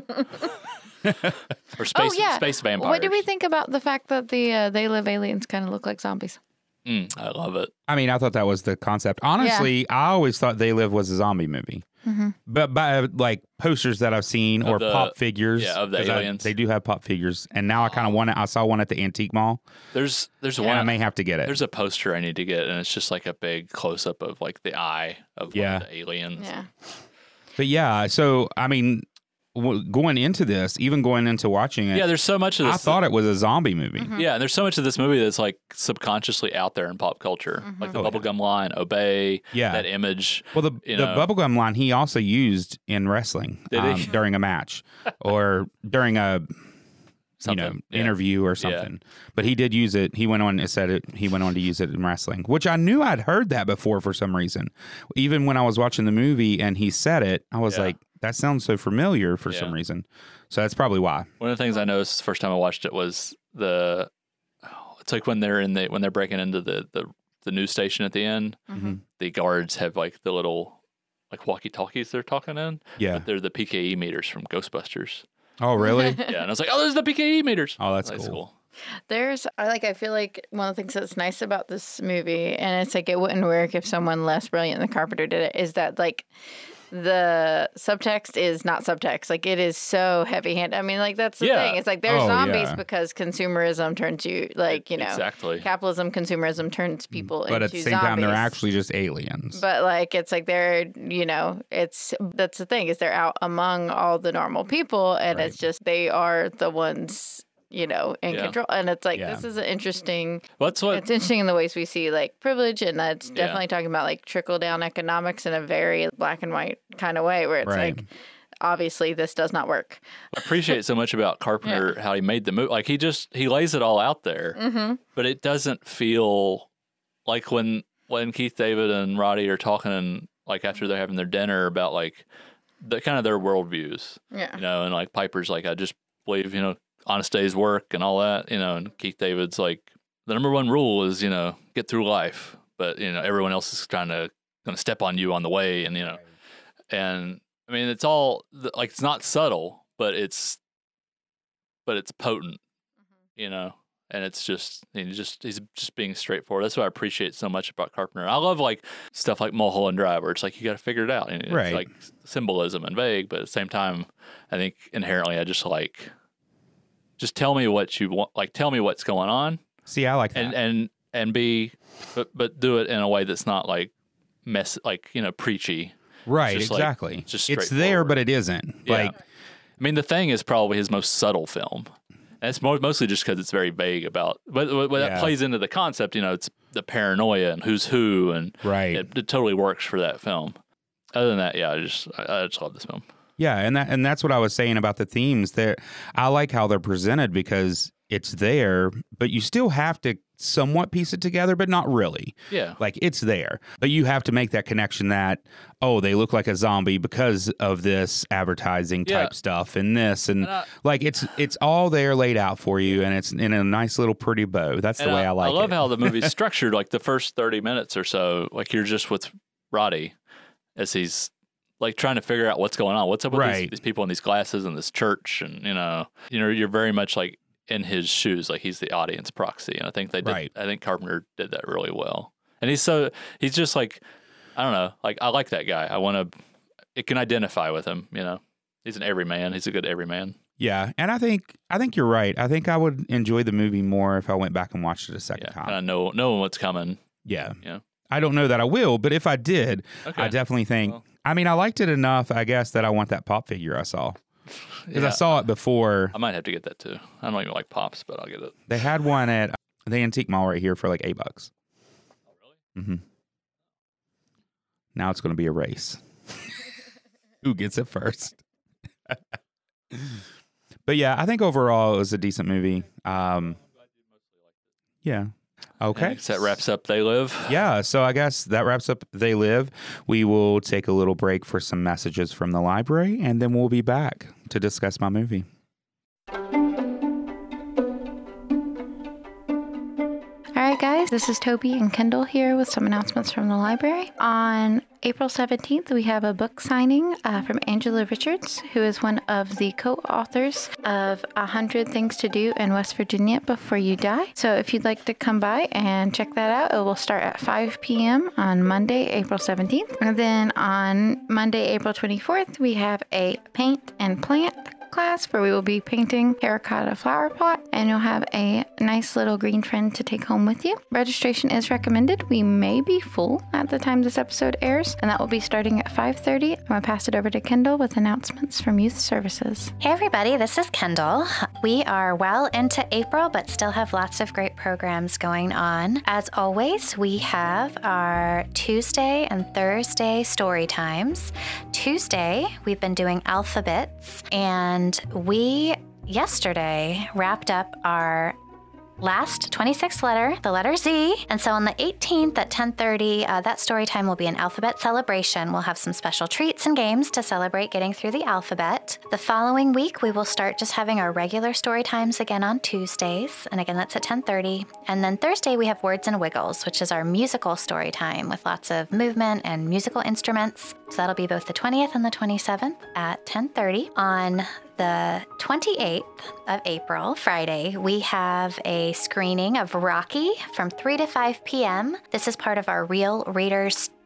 Or space vampires. What do we think about the fact that the They Live aliens kind of look like zombies? I love it. I mean, I thought that was the concept. Honestly, I always thought They Live was a zombie movie. But by like posters that I've seen or pop figures, of the 'cause aliens. they do have pop figures, and now I kind of want it. I saw one at the Antique Mall. There's And one I may have to get it. There's a poster I need to get, and it's just like a big close up of like the eye of one of the aliens. Yeah. But yeah, so I mean, going into this, even going into watching it, Yeah, there's so much of this. I thought it was a zombie movie. Yeah, and there's so much of this movie that's like subconsciously out there in pop culture, like the bubblegum line, "Obey," Yeah. that image. Well, the bubblegum line he also used in wrestling Did he? during a match or during a Something. Yeah. interview or something. But he did use it. He went on and said it. He went on to use it in wrestling, which I knew I'd heard that before for some reason. Even when I was watching the movie and he said it, I was like, that sounds so familiar for some reason. So that's probably why. One of the things I noticed the first time I watched it was it's like when they're breaking into the news station at the end, the guards have like the little like walkie-talkies they're talking in. Yeah. But they're the PKE meters from Ghostbusters. Oh, really? Yeah, and I was like, oh, those are the PKE meters. Oh, that's cool. I feel like one of the things that's nice about this movie, and it's like it wouldn't work if someone less brilliant than Carpenter did it, is that like the subtext is not subtext. Like, it is so heavy-handed. I mean, like, that's the thing. It's like they're zombies because consumerism turns you, like, exactly. capitalism, consumerism turns people into zombies. But at the same time, they're actually just aliens. But, like, it's like they're, that's the thing, is they're out among all the normal people, and it's just they are the ones in control. And it's like, this is an interesting, it's interesting in the ways we see like privilege, and that's definitely talking about like trickle down economics in a very black and white kind of way, where it's like, obviously this does not work. I appreciate so much about Carpenter, how he made the movie. Like he lays it all out there, but it doesn't feel like when Keith David and Roddy are talking, and like after they're having their dinner, about like the kind of their worldviews, and like Piper's like, I just believe, honest day's work and all that, and Keith David's like, the number one rule is, get through life, but everyone else is gonna step on you on the way, and and I mean, it's all like, it's not subtle, but it's potent, and it's just, he's just being straightforward. That's what I appreciate so much about Carpenter. I love like stuff like Mulholland Drive, where it's like, you got to figure it out, and it's like symbolism and vague, but at the same time, I think inherently I just like, just tell me what you want, like tell me what's going on. See, I like that, and be, but do it in a way that's not like preachy. Right, just exactly. Like, just it's there, but it isn't. Yeah. Like, I mean, The Thing is probably his most subtle film. And it's mostly just because it's very vague about, but that plays into the concept. It's the paranoia and who's who, and it totally works for that film. Other than that, I just love this film. Yeah, and that's what I was saying about the themes. I like how they're presented because it's there, but you still have to somewhat piece it together, but not really. Yeah. Like, it's there, but you have to make that connection that, they look like a zombie because of this advertising type stuff and this, and like it's all there laid out for you, and it's in a nice little pretty bow. That's the way I like it. I love how the movie's structured. Like the first 30 minutes or so, like you're just with Roddy as he's like trying to figure out what's going on. What's up with these people in these glasses and this church, and you're very much like in his shoes, like he's the audience proxy, and I think they did. I think Carpenter did that really well, and he's just like, I don't know, like I like that guy. It can identify with him. He's an everyman. He's a good everyman. Yeah, and I think you're right. I think I would enjoy the movie more if I went back and watched it a second time. And I know what's coming. Yeah. I don't know that I will, but if I did, I definitely think. Well, I mean, I liked it enough, I guess, that I want that pop figure I saw. Because I saw it before. I might have to get that too. I don't even like pops, but I'll get it. They had one at the antique mall right here for like $8. Oh, really? Mm-hmm. Now it's going to be a race. Who gets it first? But yeah, I think overall it was a decent movie. Yeah. Okay. So that wraps up They Live. Yeah, so I guess that wraps up They Live. We will take a little break for some messages from the library, and then we'll be back to discuss my movie. All right, guys, this is Toby and Kendall here with some announcements from the library. On April 17th, we have a book signing from Angela Richards, who is one of the co-authors of 100 Things to Do in West Virginia Before You Die. So if you'd like to come by and check that out, it will start at 5 p.m. on Monday, April 17th. And then on Monday, April 24th, we have a paint and plant class where we will be painting terracotta flower pot, and you'll have a nice little green friend to take home with you. Registration is recommended. We may be full at the time this episode airs, and that will be starting at 5:30. I'm gonna pass it over to Kendall with announcements from Youth Services. Hey everybody, this is Kendall. We are well into April, but still have lots of great programs going on. As always, we have our Tuesday and Thursday story times. Tuesday, we've been doing alphabets, and we yesterday wrapped up our last 26th letter, the letter Z. And so on the 18th at 10:30, that story time will be an alphabet celebration. We'll have some special treats and games to celebrate getting through the alphabet. The following week, we will start just having our regular story times again on Tuesdays. And again, that's at 10:30. And then Thursday, we have Words and Wiggles, which is our musical story time with lots of movement and musical instruments. So that'll be both the 20th and the 27th at 10:30. On the 28th of April, Friday, we have a screening of Rocky from 3 to 5 p.m. This is part of our Real Readers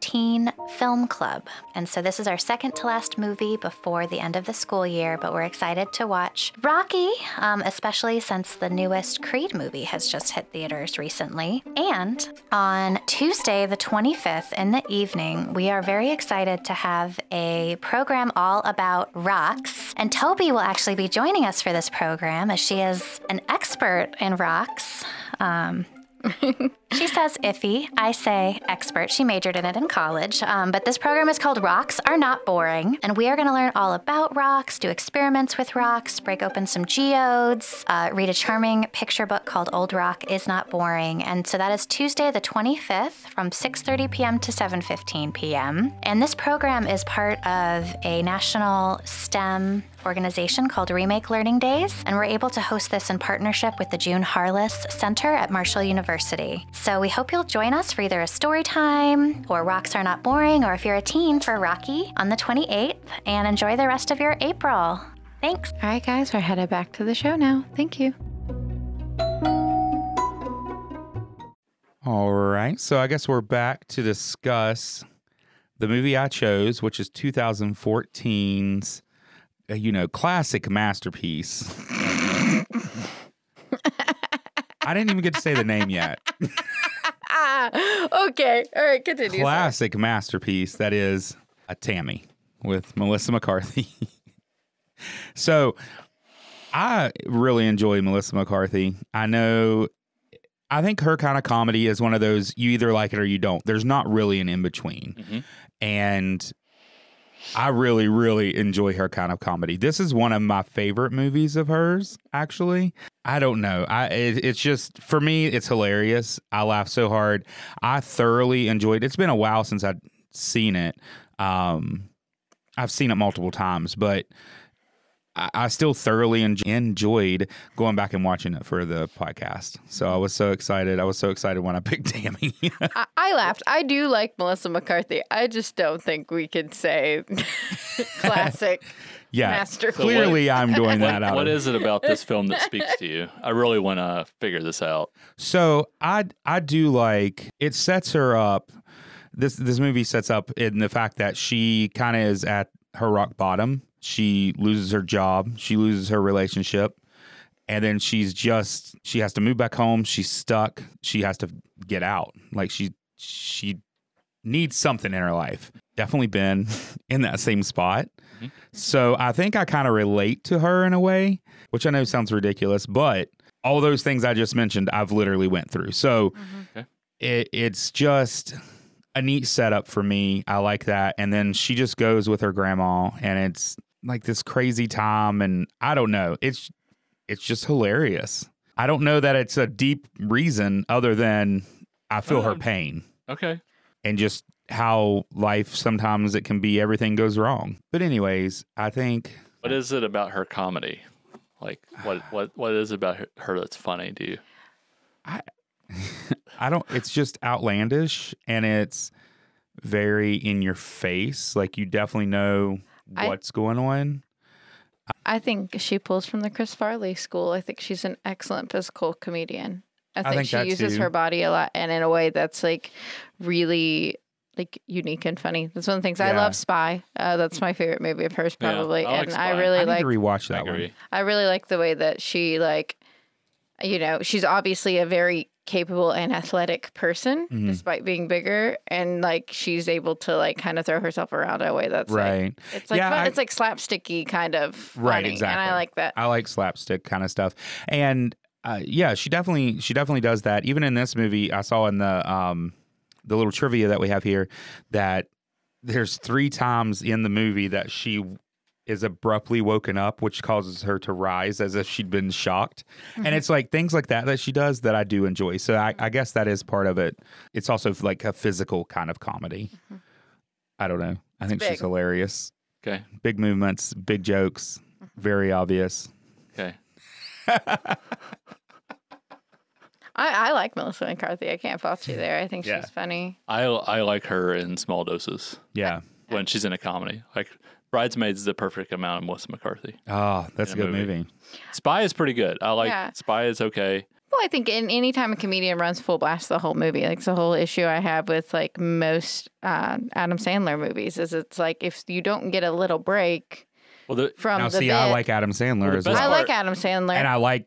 Teen Film Club. And so this is our second to last movie before the end of the school year, but we're excited to watch Rocky, especially since the newest Creed movie has just hit theaters recently. And on Tuesday, the 25th in the evening, we are very excited to have a program all about rocks. And Toby will actually be joining us for this program as she is an expert in rocks. She says iffy. I say expert. She majored in it in college. But this program is called Rocks Are Not Boring. And we are going to learn all about rocks, do experiments with rocks, break open some geodes, read a charming picture book called Old Rock Is Not Boring. And so that is Tuesday the 25th from 6:30 p.m. to 7:15 p.m. And this program is part of a national STEM organization called Remake Learning Days, and we're able to host this in partnership with the June Harless Center at Marshall University. So we hope you'll join us for either a story time or Rocks Are Not Boring, or if you're a teen, for Rocky on the 28th, and enjoy the rest of your April. Thanks. All right, guys, we're headed back to the show now. Thank you. All right. So I guess we're back to discuss the movie I chose, which is 2014's classic masterpiece. I didn't even get to say the name yet. Okay. All right, continue. Classic masterpiece that is a Tammy with Melissa McCarthy. So I really enjoy Melissa McCarthy. I think her kind of comedy is one of those, you either like it or you don't. There's not really an in-between. Mm-hmm. And I really, really enjoy her kind of comedy. This is one of my favorite movies of hers, actually. I don't know. It's just, for me, it's hilarious. I laugh so hard. I thoroughly enjoyed it. It's been a while since I've seen it. I've seen it multiple times, but I still thoroughly enjoyed going back and watching it for the podcast. So I was so excited. I was so excited when I picked Tammy. I laughed. I do like Melissa McCarthy. I just don't think we could say classic masterpiece. So clearly I'm doing that out. What is it about this film that speaks to you? I really want to figure this out. So I do like, it sets her up. This movie sets up in the fact that she kind of is at her rock bottom. She loses her job. She loses her relationship. And then she has to move back home. She's stuck. She has to get out. Like she needs something in her life. Definitely been in that same spot. Mm-hmm. So I think I kind of relate to her in a way, which I know sounds ridiculous, but all those things I just mentioned, I've literally went through. So it's just a neat setup for me. I like that. And then she just goes with her grandma, and it's like this crazy time, and I don't know. It's just hilarious. I don't know that it's a deep reason other than I feel her pain. Okay. And just how life sometimes it can be, everything goes wrong. But anyways, I think. What is it about her comedy? Like what is it about her that's funny to you? I don't, it's just outlandish, and it's very in your face. Like you definitely know what's going on. I think she pulls from the Chris Farley school. I think she's an excellent physical comedian. I think she uses her body a lot, and in a way that's like really like unique and funny. That's one of the things. I love Spy. That's my favorite movie of hers, probably. I like and Spy. I really need to rewatch that one. I really like the way that she she's obviously a very capable and athletic person, despite being bigger, and like she's able to like kind of throw herself around in a way that's right. Like, it's like fun. It's like slapsticky kind of funny, right, exactly. And I like that. I like slapstick kind of stuff, and she definitely does that. Even in this movie, I saw in the little trivia that we have here that there's 3 times in the movie that she is abruptly woken up, which causes her to rise as if she'd been shocked. Mm-hmm. And it's like things like that she does that I do enjoy. So I guess that is part of it. It's also like a physical kind of comedy. Mm-hmm. I don't know. I think she's hilarious. Okay. Big movements, big jokes, very obvious. Okay. I like Melissa McCarthy. I can't fault you there. I think she's funny. I like her in small doses. Yeah. When she's in a comedy. Like Bridesmaids is the perfect amount of Melissa McCarthy. Oh, that's a good movie. Spy is pretty good. I like Spy is okay. Well, I think any time a comedian runs full blast the whole movie, like it's the whole issue I have with like most Adam Sandler movies is it's like if you don't get a little break from Now, the see, bit, I like Adam Sandler as well. I like Adam Sandler. And I like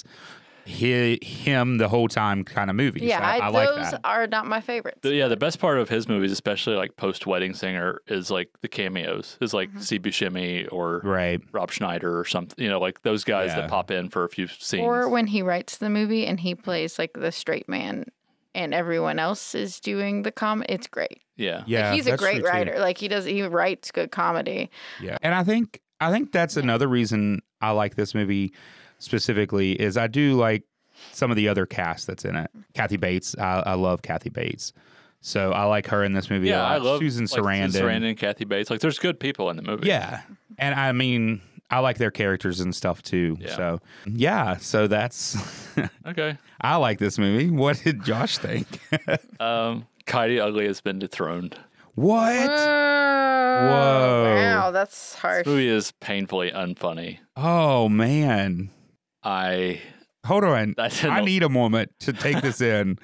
him the whole time kind of movies. Yeah, I like those that. are not my favorites. The best part of his movies, especially like post Wedding Singer, is like the cameos. Is like Steve Buscemi or Right. Rob Schneider or something. You know, like those guys Yeah. that pop in for a few scenes. Or when he writes the movie and he plays like the straight man and everyone else is doing the comedy. It's great. yeah, Yeah, Like, he's a that's great true, too. writer. Like he writes good comedy. Yeah. And I think that's another reason I like this movie specifically is I do like some of the other cast that's in it. Kathy Bates. I love Kathy Bates. So I like her in this movie a lot. I love Susan like, Sarandon. Susan Sarandon and Kathy Bates. Like, there's good people in the movie. Yeah. And I mean, I like their characters and stuff too. Yeah. So yeah, so that's Okay. I like this movie. What did Josh think? Coyote Ugly has been dethroned. What? Whoa. Wow, that's harsh. This movie is painfully unfunny. Oh man. Hold on. I didn't I know- need a moment to take this in.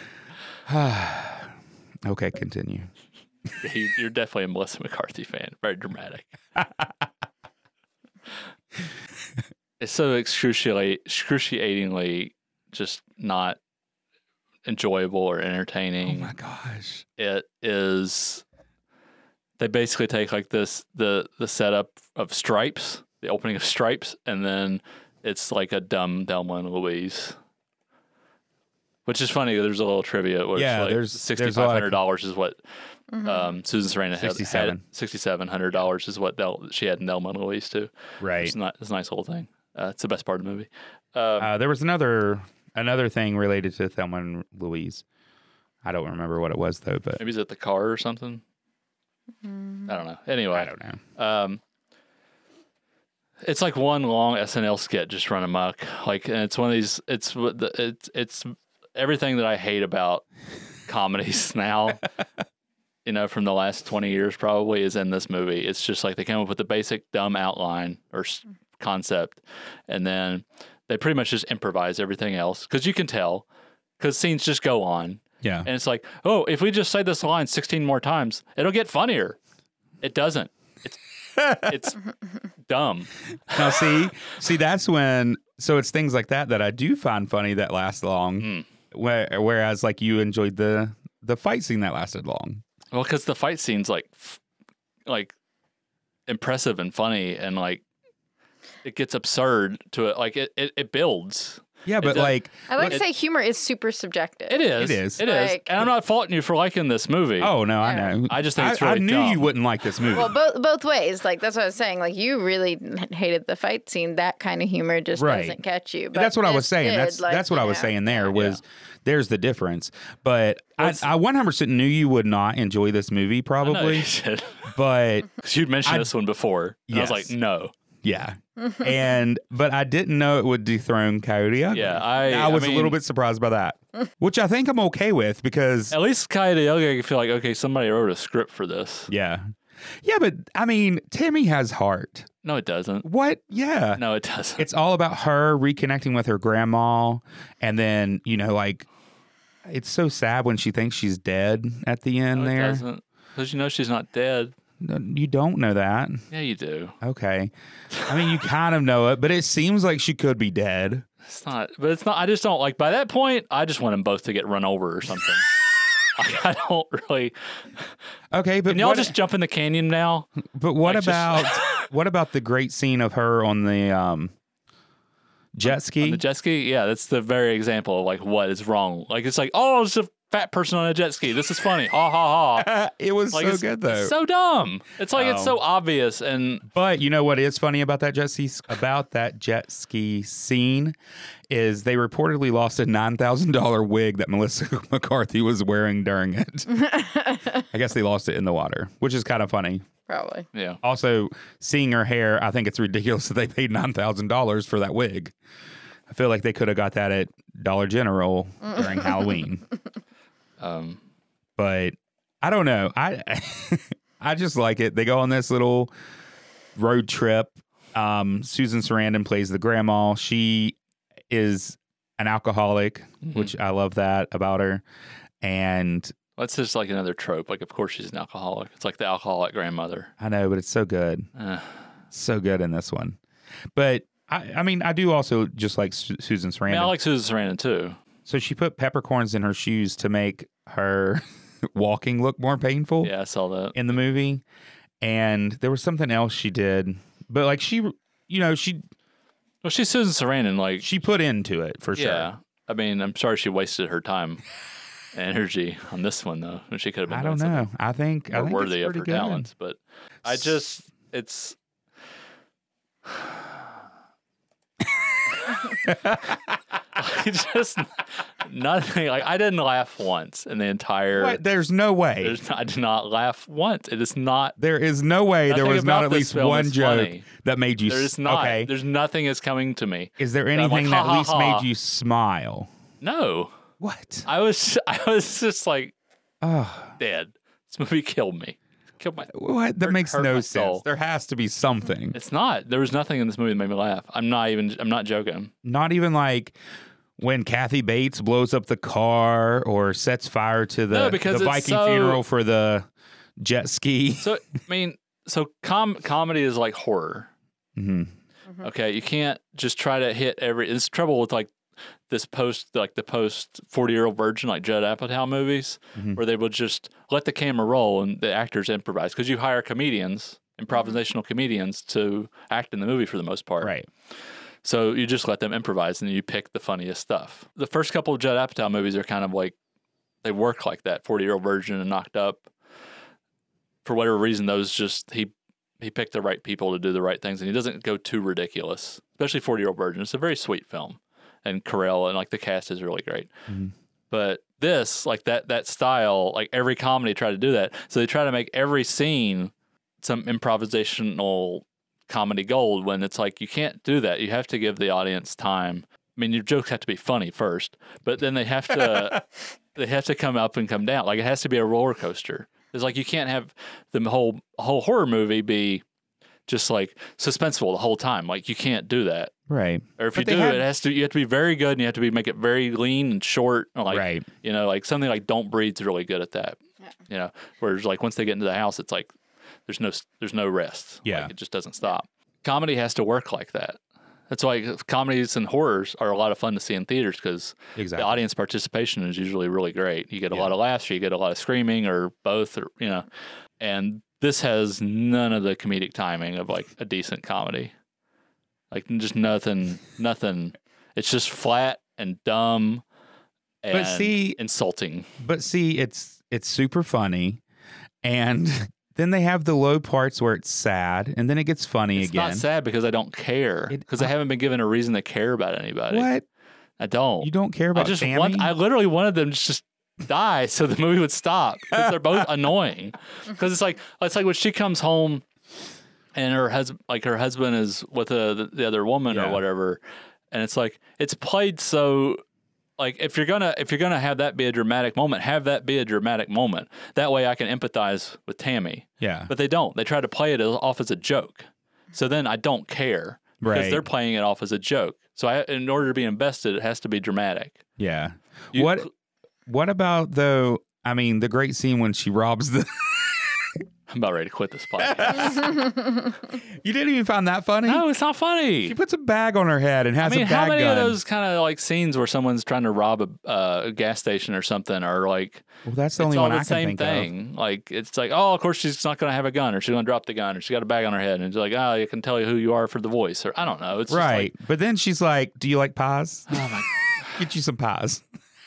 Okay, continue. You're definitely a Melissa McCarthy fan. Very dramatic. It's so excruciatingly just not enjoyable or Oh entertaining. my gosh. It is. They basically take like the setup of Stripes, the opening of Stripes, and then it's like a dumb Thelma and Louise. Which is funny. There's a little trivia. Where Yeah, it's like there's a lot of- $6,500 is what Susan Sarandon had. $67. $6,700 is what she had in Thelma and Louise too. Right. It's a nice little thing. It's the best part of the movie. There was another thing related to Thelma and Louise. I don't remember what it was though, but Maybe it's at the car or something. I don't know. Anyway, I don't know. It's like one long SNL skit just run amok. Like, and it's one of these. It's everything that I hate about comedies now. You know, from the last 20 years probably is in this movie. It's just like they come up with the basic dumb outline or concept, and then they pretty much just improvise everything else because you can tell because scenes just go on. Yeah. And it's like, oh, if we just say this line 16 more times, it'll get funnier. It doesn't. It's dumb. Now see, that's when. So it's things like that I do find funny that last long. Whereas like you enjoyed the fight scene that lasted long. Well, because the fight scene's like impressive and funny, and like it gets absurd to it. Like it builds. Yeah, but does- like, I like to say humor is super subjective. It is. It is. It is. Like- And I'm not faulting you for liking this movie. oh no, I Yeah. know. I just think it's I really knew dumb. you wouldn't like this movie. Well, both ways. Like that's what I was saying. Like you really hated the fight scene. That kind of humor just Right. doesn't catch you. But That's what I was this saying. did, That's what I was saying there was there's the difference. But I 100% knew you would not enjoy this movie I know you probably. did. But 'Cause you'd mentioned this one before. And I was Yes. like, no. yeah. But I didn't know it would dethrone Coyote Ugly. Yeah, I was a mean, little bit surprised by that. Which I think I'm okay with because At least Coyote Ugly, I feel like, okay, somebody wrote a script for this. yeah. Yeah, but I mean, Tammy has heart. No, it doesn't. What? Yeah. No, it doesn't. It's all about her reconnecting with her grandma and then, like it's so sad when she thinks she's dead at the end No, it there. doesn't. Because you know she's not dead. No, you don't know that. Yeah, you do. Okay. I mean, you kind of know it, but it seems like she could be dead. It's not. But it's not. I just don't like. By that point, I just want them both to get run over or something. I don't really. Okay, but Can y'all what, just jump in the canyon now? but what like, just- about what about the great scene of her on the jet ski? On the jet ski? Yeah, that's the very example of like what is wrong. Like it's like, oh, it's a fat person on a jet ski. This is funny. Ha ha ha. It was Like so it's, good though. It's so dumb. It's like it's Oh. so obvious and But you know what is funny about that jet ski scene is they reportedly lost a $9,000 wig that Melissa McCarthy was wearing during it. I guess they lost it in the water, which is kind of funny. Probably. yeah. Also, seeing her hair, I think it's ridiculous that they paid $9,000 for that wig. I feel like they could have got that at Dollar General during Halloween. But I don't know. I just like it. They go on this little road trip. Susan Sarandon plays the grandma. She is an alcoholic, which I love that about her. And That's just like another trope. Like, of course she's an alcoholic. It's like the alcoholic grandmother. I know, but it's so good. So good in this one. But I mean, I do also just like Susan Sarandon. I like Susan Sarandon too. So she put peppercorns in her shoes to make her walking look more painful. Yeah, I saw that. In the movie. And there was something else she did. But like she, you know, Well, she's Susan Sarandon. Like, she put into it for sure. yeah. I mean, I'm sorry she wasted her time and energy on this one, though. She could have been I doing don't know. something I think more worthy it's of her pretty good. talents. But I just, it's. Just nothing. Like, I didn't laugh once in the entire. What? There's no way. I did not laugh once. It is not. There is no way there Nothing was not about at this least film one is joke funny. that made you. There's not. Okay. There's nothing that's coming to me. Is there I'm anything like, that ha, at least ha, ha. made you smile? No. What? I was just like Oh, dead. This movie killed me. Killed my. what? That makes hurt no my sense. soul. There has to be something. It's not. There was nothing in this movie that made me laugh. I'm not joking. Not even like when Kathy Bates blows up the car or sets fire to the, No, because the it's Viking so- funeral for the jet ski. So I mean, comedy is like horror. hmm Okay, you can't just try to hit every. It's trouble with like the post 40-year-old virgin like Judd Apatow movies, where they will just let the camera roll and the actors improvise because you hire comedians, improvisational comedians, to act in the movie for the most part. Right. So you just let them improvise and you pick the funniest stuff. The first couple of Judd Apatow movies are kind of like they work like that. 40-year-old virgin and Knocked Up. For whatever reason, those just he picked the right people to do the right things, and he doesn't go too ridiculous. Especially 40-year-old virgin. It's a very sweet film, and Carell and like the cast is really great. But this, like that style, like every comedy tried to do that. So they try to make every scene some improvisational comedy gold when it's like you can't do that. You have to give the audience time. I mean, your jokes have to be funny first, but then they have to come up and come down. Like it has to be a roller coaster. It's like you can't have the whole horror movie be just like suspenseful the whole time. Like you can't do that. Right. Or if But you they do, had- you have to be very good, and you have to make it very lean and short. Like, Right. you know, like something like Don't Breathe's really good at that. You know, whereas like once they get into the house, it's like there's no rest. Yeah. Like, it just doesn't stop. Comedy has to work like that. That's why comedies and horrors are a lot of fun to see in theaters because Exactly. the audience participation is usually really great. You get a lot of laughs, or you get a lot of screaming, or both, or you know. And this has none of the comedic timing of like a decent comedy. Like just nothing. It's just flat and dumb and But see- insulting. But see, it's super funny, and then they have the low parts where it's sad, and then it gets funny It's again. not sad because I don't care. Because I haven't been given a reason to care about anybody. What? I don't. You don't care I about just Tammy? I literally wanted them to just die so the movie would stop because they're both annoying. Because it's like when she comes home and her husband is with the other woman or Yeah. whatever, and it's like it's played so. Like if you're gonna have that be a dramatic moment, have that be a dramatic moment. That way I can empathize with Tammy. Yeah. But they don't. They try to play it off as a joke. So then I don't care because Right. they're playing it off as a joke. So in order to be invested, it has to be dramatic. Yeah. You- What about though? I mean, the great scene when she robs the. I'm about ready to quit this podcast. You didn't even find that funny. No, it's not funny. She puts a bag on her head and I has mean, a how bag many gun. of those kind of like scenes where someone's trying to rob a gas station or something, or like Well, that's the it's only all one the I can same think thing. Like it's like, oh, of course she's not going to have a gun, or she's going to drop the gun, or she's got a bag on her head, and it's like, oh, I can tell you who you are for the voice, or I don't know. It's of. just Right. like, But then she's like, "Do you like pies? oh my. Get you some pies."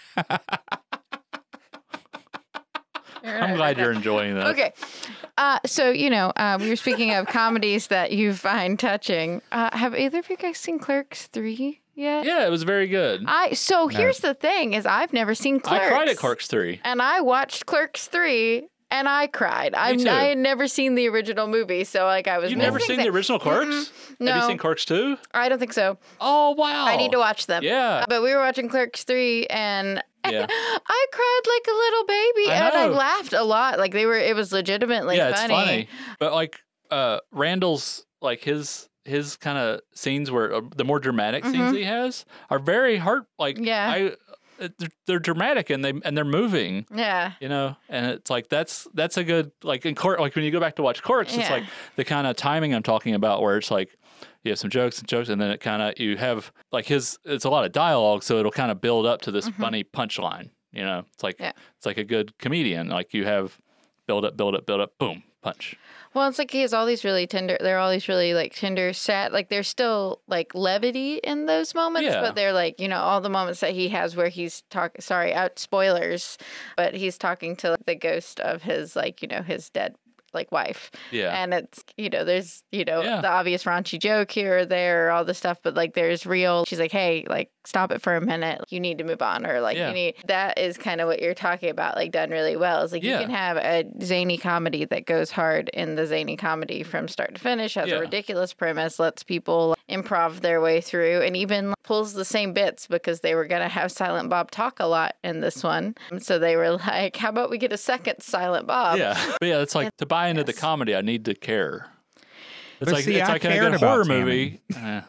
I'm glad you're enjoying this. Okay. So, we were speaking of comedies that you find touching. Have either of you guys seen Clerks 3 yet? Yeah, it was very good. Here's the thing is I've never seen Clerks. I cried at Clerks 3. And I watched Clerks 3 and I cried. I too. had never seen the original movie, so like I was You've never missing seen the original Clerks? No. Have you seen Clerks 2? I don't think so. Oh, wow. I need to watch them. Yeah. But we were watching Clerks 3 and Yeah. I cried like a little baby I and I know. laughed a lot. Like it was legitimately Yeah, funny. it's funny. But like Randall's like his his kind of scenes where the more dramatic scenes he has are very hard. Like they're dramatic and they're moving. Yeah. You know, and it's like that's a good like in court. Like when you go back to watch Corks, it's like the kind of timing I'm talking about, where it's like you have some jokes, and then it kind of you have like it's a lot of dialogue, so it'll kind of build up to this funny punchline. You know, it's like a good comedian. Like you have build up, boom, punch. Well, it's like he has all these really tender. There are all these really like tender, sad. Like there's still like levity in those moments, but they're like all the moments that he has where he's talking. Sorry, out spoilers, but he's talking to the ghost of his his dead like wife. Yeah. And it's there's the obvious raunchy joke here or there, all the stuff, but like there's real. She's like, hey, like stop it for a minute. You need to move on, or like you need. That is kind of what you're talking about, like done really well. It's like you can have a zany comedy that goes hard in the zany comedy from start to finish, has a ridiculous premise, lets people improv their way through, and even pulls the same bits because they were gonna have Silent Bob talk a lot in this one, so they were like, how about we get a second Silent Bob? Yeah, but it's like to buy into the comedy, I need to care. It's But like see, it's I like a cared good about horror Tammy. movie.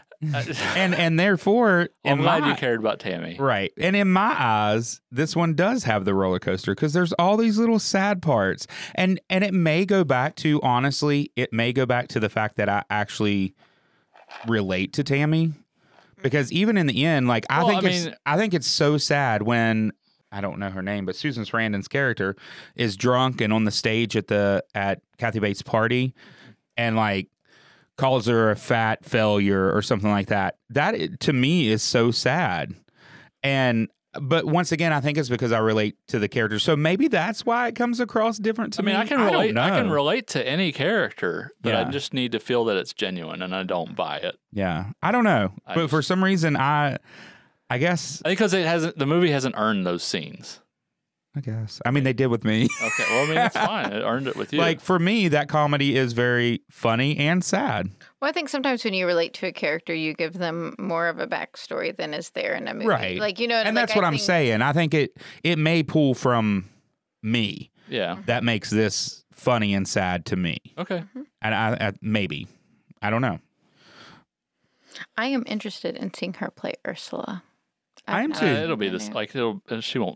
and therefore, I'm glad you cared about Tammy. Right. And in my eyes, this one does have the roller coaster because there's all these little sad parts. And it may go back to, honestly, the fact that I actually relate to Tammy. Because even in the end, like I think it's so sad when, I don't know her name, but Susan Sarandon's character is drunk and on the stage at Kathy Bates' party and like calls her a fat failure or something like that. That to me is so sad. But once again, I think it's because I relate to the character. So maybe that's why it comes across different to me. I can relate. I can relate to any character, but I just need to feel that it's genuine, and I don't buy it. Yeah, I don't know, but for some reason, I guess because the movie hasn't earned those scenes. I guess. I mean, they did with me. Okay, well, I mean, that's fine. It earned it with you. Like, for me, that comedy is very funny and sad. Well, I think sometimes when you relate to a character, you give them more of a backstory than is there in a movie. Right. Like, and like, that's what I'm saying. I think it may pull from me. Yeah. That makes this funny and sad to me. Okay. Mm-hmm. And I maybe. I don't know. I am interested in seeing her play Ursula. I am too. It'll be this, like, she won't,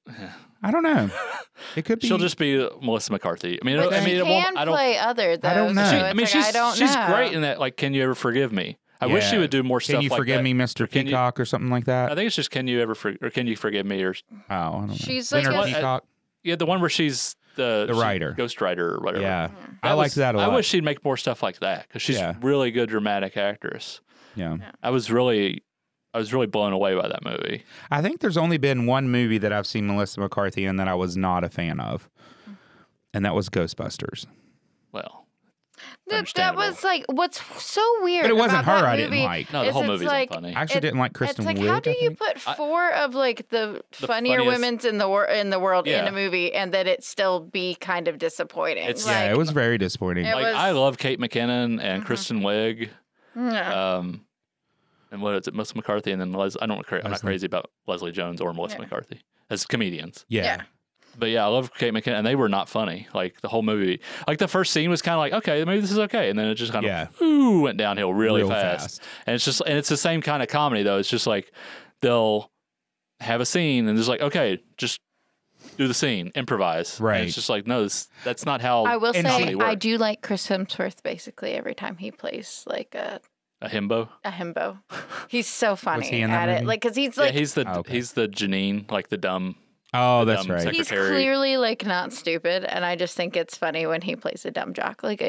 I don't know. It could be. She'll just be Melissa McCarthy. I mean, but she can play other, though. I don't know. She's great in that, like, Can You Ever Forgive Me? I wish she would do more stuff like that. Can You Forgive Me, Mr. Peacock, or something like that? I think it's just Can You Forgive Me? Or I don't know. She's like Peacock. Yeah, the one where she's the writer. Ghostwriter or whatever. Yeah. I liked that a lot. I wish she'd make more stuff like that because she's a really good dramatic actress. Yeah. I was really blown away by that movie. I think there's only been one movie that I've seen Melissa McCarthy in that I was not a fan of, and that was Ghostbusters. Well, that was like what's so weird. But it wasn't about her that I movie didn't like. No, the whole movie's like, funny. I actually didn't like Kristen Wiig. It's like, how do you put four of like the funnier women's in the world in a movie and that it still be kind of disappointing? It was very disappointing. I love Kate McKinnon and Kristen Wiig. Yeah. And what is it, Melissa McCarthy, and then I'm not crazy about Leslie Jones or Melissa McCarthy as comedians. Yeah. But yeah, I love Kate McKinnon, and they were not funny. Like the whole movie, like the first scene was kind of like, okay, maybe this is okay, and then it just kind of went downhill really fast. And it's the same kind of comedy though. It's just like they'll have a scene and it's like, okay, just do the scene, improvise. Right. And it's just like, no, that's not how. I will say, works. I do like Chris Hemsworth basically every time he plays like a himbo. A himbo. He's so funny at it. Like, because he's like, he's the Janine, like the dumb. Oh, that's right. Secretary. He's clearly like not stupid, and I just think it's funny when he plays a dumb jock. Like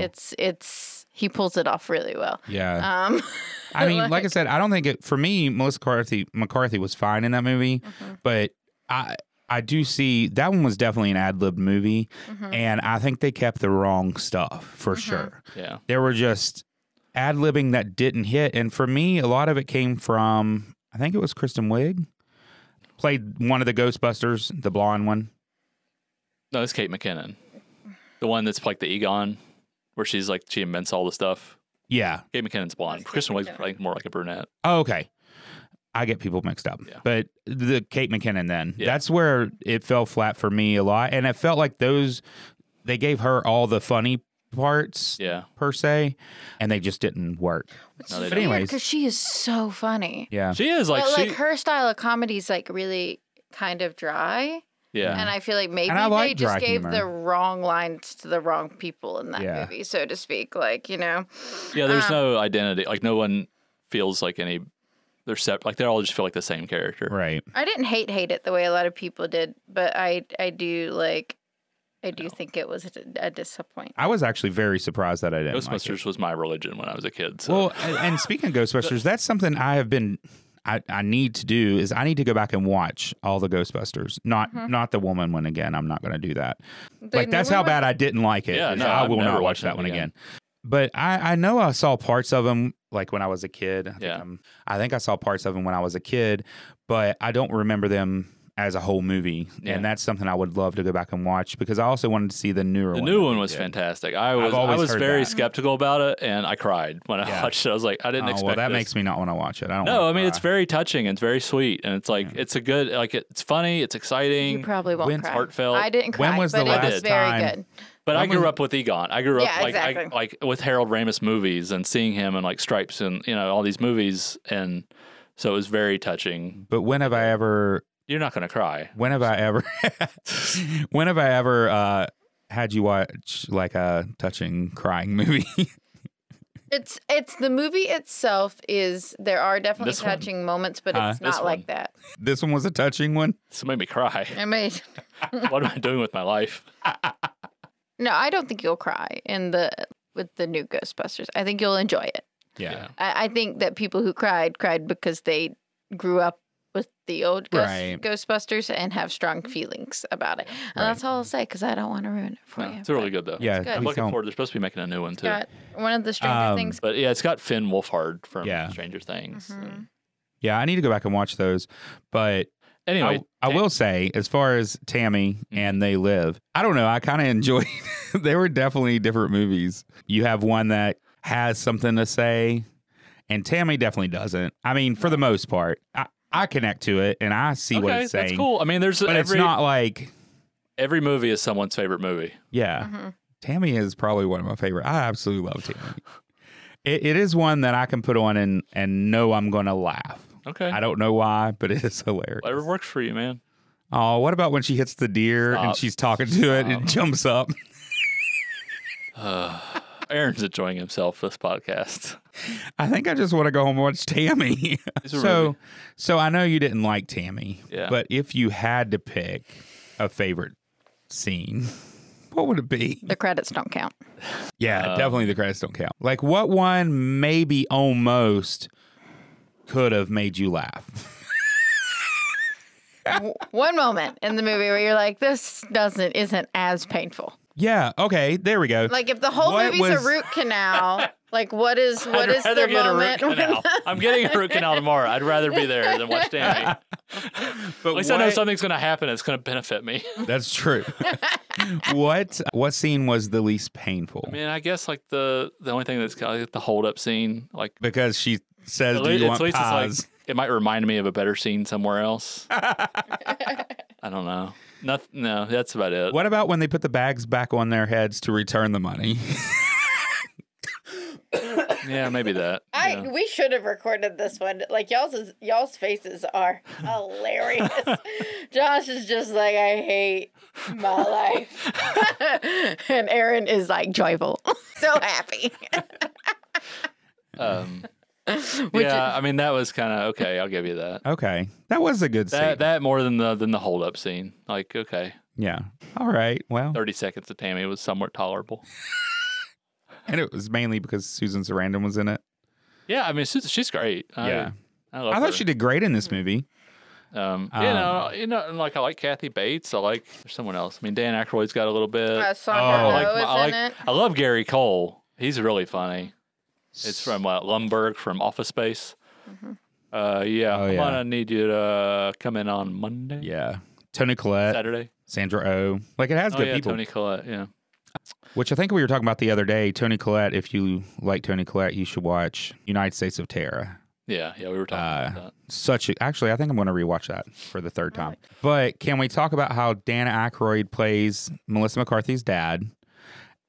it's he pulls it off really well. Yeah. I mean, like I said, I don't think for me, Melissa McCarthy was fine in that movie, but I do see that one was definitely an ad-lib movie, and I think they kept the wrong stuff for sure. Yeah. There were just ad-libbing that didn't hit, and for me, a lot of it came from, I think it was Kristen Wiig. Played one of the Ghostbusters, the blonde one. No, it's Kate McKinnon. The one that's like the Egon, where she invents all the stuff. Yeah. Kate McKinnon's blonde. Kristen Wiig's like more like a brunette. Oh, okay. I get people mixed up. Yeah. But the Kate McKinnon then, that's where it fell flat for me a lot. And it felt like they gave her all the funny parts Yeah. per se, and they just didn't work. No, they But don't. anyways, because she is so funny. yeah. She is like But she. like her style of comedy is like really kind of dry. Yeah. And I feel like maybe And I like they just dry gave humor. the wrong lines to the wrong people in that Yeah. movie, so to speak. Like, you know. Yeah. There's no identity. Like no one feels like any. They're separate. Like they all just feel like the same character. Right. I didn't hate it the way a lot of people did, but I do think it was a disappointment. I was actually very surprised that I didn't like it. Ghostbusters was my religion when I was a kid. So. Well, and speaking of Ghostbusters, that's something I need to do is I need to go back and watch all the Ghostbusters. Not the woman one again. I'm not going to do that. Like that's how bad I didn't like it. Yeah, is no, I I've will never not watch watched that one it again. But I know I saw parts of them like when I was a kid. I think I saw parts of them when I was a kid, but I don't remember them as a whole movie. Yeah. And that's something I would love to go back and watch because I also wanted to see the newer one. The new that one they was did. fantastic. I always was heard very that. skeptical about it, and I cried when I Yeah. watched it. I was like, I didn't expect. Well, that this. makes me not want to watch it. I don't. No, wanna I mean it's cry. very touching and it's very sweet, and it's like it's a good like it's funny, it's You exciting, probably won't When's cry. heartfelt. I didn't cry, When was but the it was last very time- good. But I When was grew it- up with Egon. I grew up Yeah, like exactly. like with Harold Ramis movies and seeing him in like Stripes and all these movies, and so it was very touching. But when have I ever? You're not gonna cry. When have I ever? When have I ever had you watch like a touching crying movie? It's the movie itself is there are definitely This one. touching moments, but it's This not like one. that. This one was a touching one. This made me cry. I mean, What am I doing with my life? no, I don't think you'll cry with the new Ghostbusters. I think you'll enjoy it. Yeah. I think that people who cried because they grew up with the old Right. Ghostbusters and have strong feelings about it. And Right. that's all I'll say because I don't want to ruin it for No, you. it's really good though. Yeah. good. I'm please looking don't. forward. They're supposed to be making a new one too. Got one of the Stranger Um, Things. But yeah, it's got Finn Wolfhard from Yeah. Stranger Things. Mhm. Yeah, I need to go back and watch those. But Anyway, I will say, as far as Tammy and They Live, I don't know. I kind of enjoyed. They were definitely different movies. You have one that has something to say, and Tammy definitely doesn't. I mean, for the most part, I connect to it and I see what okay, it's saying. that's cool. I mean, there's But it's not like, every movie is someone's favorite movie. yeah. Mhm. Tammy is probably one of my favorite. I absolutely love Tammy. It is one that I can put on and know I'm going to laugh. Okay, I don't know why, but it is hilarious. whatever works for you, man. Oh, what about when she hits the deer and Stop. she's talking to it and jumps up? Aaron's enjoying himself this podcast. I think I just want to go home and watch Tammy. It's a movie. So I know you didn't like Tammy, Yeah. but if you had to pick a favorite scene, what would it be? The credits don't count. Yeah, definitely the credits don't count. Like what one maybe almost could have made you laugh? One moment in the movie where you're like, this isn't as painful. Yeah, okay, there we go. Like if the whole What movie's was- a root canal, like what is I'd the rather get moment? a root canal. I'm getting a root canal tomorrow. I'd rather be there than watch Tammy. At But least I know something's going to happen. It's going to benefit me. That's true. What scene was the least painful? I mean, I guess like the only thing that's got like the hold up scene, like Because she says, at "Do you want least pies?" it's like it might remind me of a better scene somewhere else. I don't know. No, that's about it. What about when they put the bags back on their heads to return the money? Yeah, maybe that. Yeah. We should have recorded this one. Like y'all's faces are hilarious. Josh is just like, I hate my life. And Aaron is like joyful. So happy. Yeah, I mean that was kind of okay. I'll give you that. Okay, that was a good scene. That more than the hold up scene. Like okay, Yeah. All right. Well, 30 seconds of Tammy was somewhat tolerable. and it was mainly because Susan Sarandon was in it. Yeah, I mean she's great. Yeah. I love I her. thought she did great in this movie. you know, and like I like Kathy Bates. I like there's someone else. I mean Dan Aykroyd's got a little bit. Sandra I Oh is in it. I love Gary Cole. He's really funny. It's from Lumberg from Office Space. Mm-hmm. Yeah, Oh, I'm yeah. gonna need you to come in on Monday, Yeah. Tony Collette, Saturday. Sandra Oh. Like it has Oh good yeah, people. Tony Collette. Yeah. Which I think we were talking about the other day. Tony Collette. If you like Tony Collette, you should watch United States of Terror. Yeah, we were talking about that. Actually, I think I'm going to rewatch that for the third time. But can we talk about how Dan Aykroyd plays Melissa McCarthy's dad,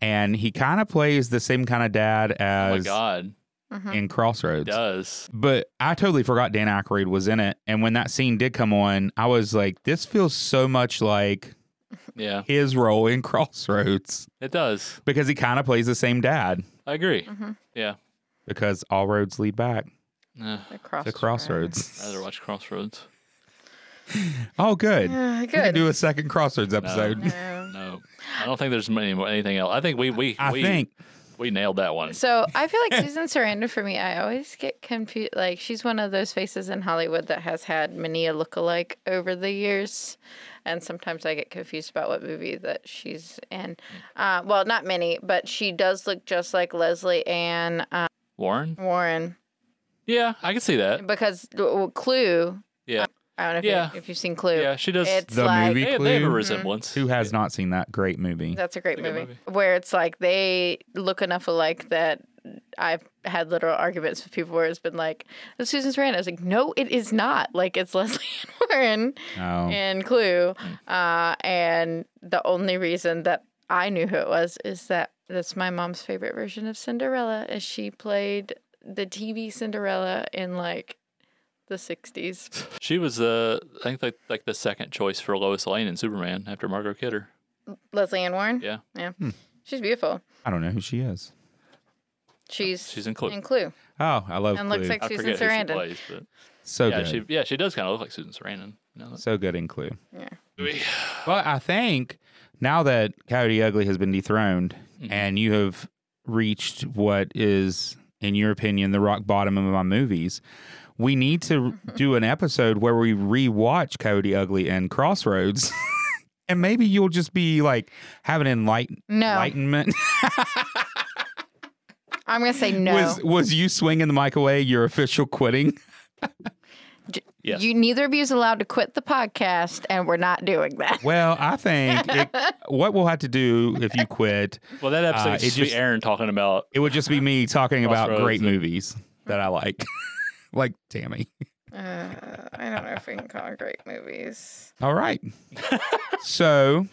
and he kind of plays the same kind of dad Oh my as God, in Crossroads. he does. But I totally forgot Dan Aykroyd was in it, and when that scene did come on, I was like, this feels so much like Yeah, his role in Crossroads it does. because he kind of plays the same dad I agree. Mm-hmm. Yeah, because all roads lead back yeah. to Crossroads. I'd rather watch Crossroads. Oh, good. We Good. can do a second Crossroads episode. No, I don't think there's anything else. I think we nailed that one. So I feel like Susan Sarandon for me, I always get confused. Like she's one of those faces in Hollywood that has had many a lookalike over the years, and sometimes I get confused about what movie that she's in. Well, not many, but she does look just like Leslie Ann Warren. Warren Yeah, I can see that. because Clue. Yeah, I don't know if, Yeah. if you've seen Clue. yeah, she does. It's The like movie? They have a Clue? resemblance. Who has not seen that great movie? that's a great It's a good movie where it's like they look enough alike that I've had literal arguments with people where it's been like, "The Susan Sarandon." I was like, "No, it is not. Like it's Leslie Ann Warren Oh. in Clue." And the only reason that I knew who it was is that that's my mom's favorite version of Cinderella, is she played the TV Cinderella in like the 60s. She was I think like the second choice for Lois Lane in Superman after Margot Kidder. Leslie Ann Warren. Yeah, Yeah, she's beautiful. I don't know who she is. She's in Clue. In Clue, Oh, I love and Clue. looks like I Susan forget who she Sarandon. plays, but so yeah, good. she does kind of look like Susan Sarandon. You know, So good in Clue. Yeah. But I think now that Coyote Ugly has been dethroned and you have reached what is, in your opinion, the rock bottom of my movies, we need to do an episode where we rewatch Coyote Ugly and Crossroads. And maybe you'll just be like have an enlightenment. I'm gonna say no. Was you swinging the mic away your official quitting? Yes. Neither of you is allowed to quit the podcast, and we're not doing that. Well, I think what we'll have to do if you quit, well, that episode it should be just- Aaron talking about. it would just be me talking about Crossroads great and- movies that I like, like Tammy. I don't know if we can call it great movies. All right. So,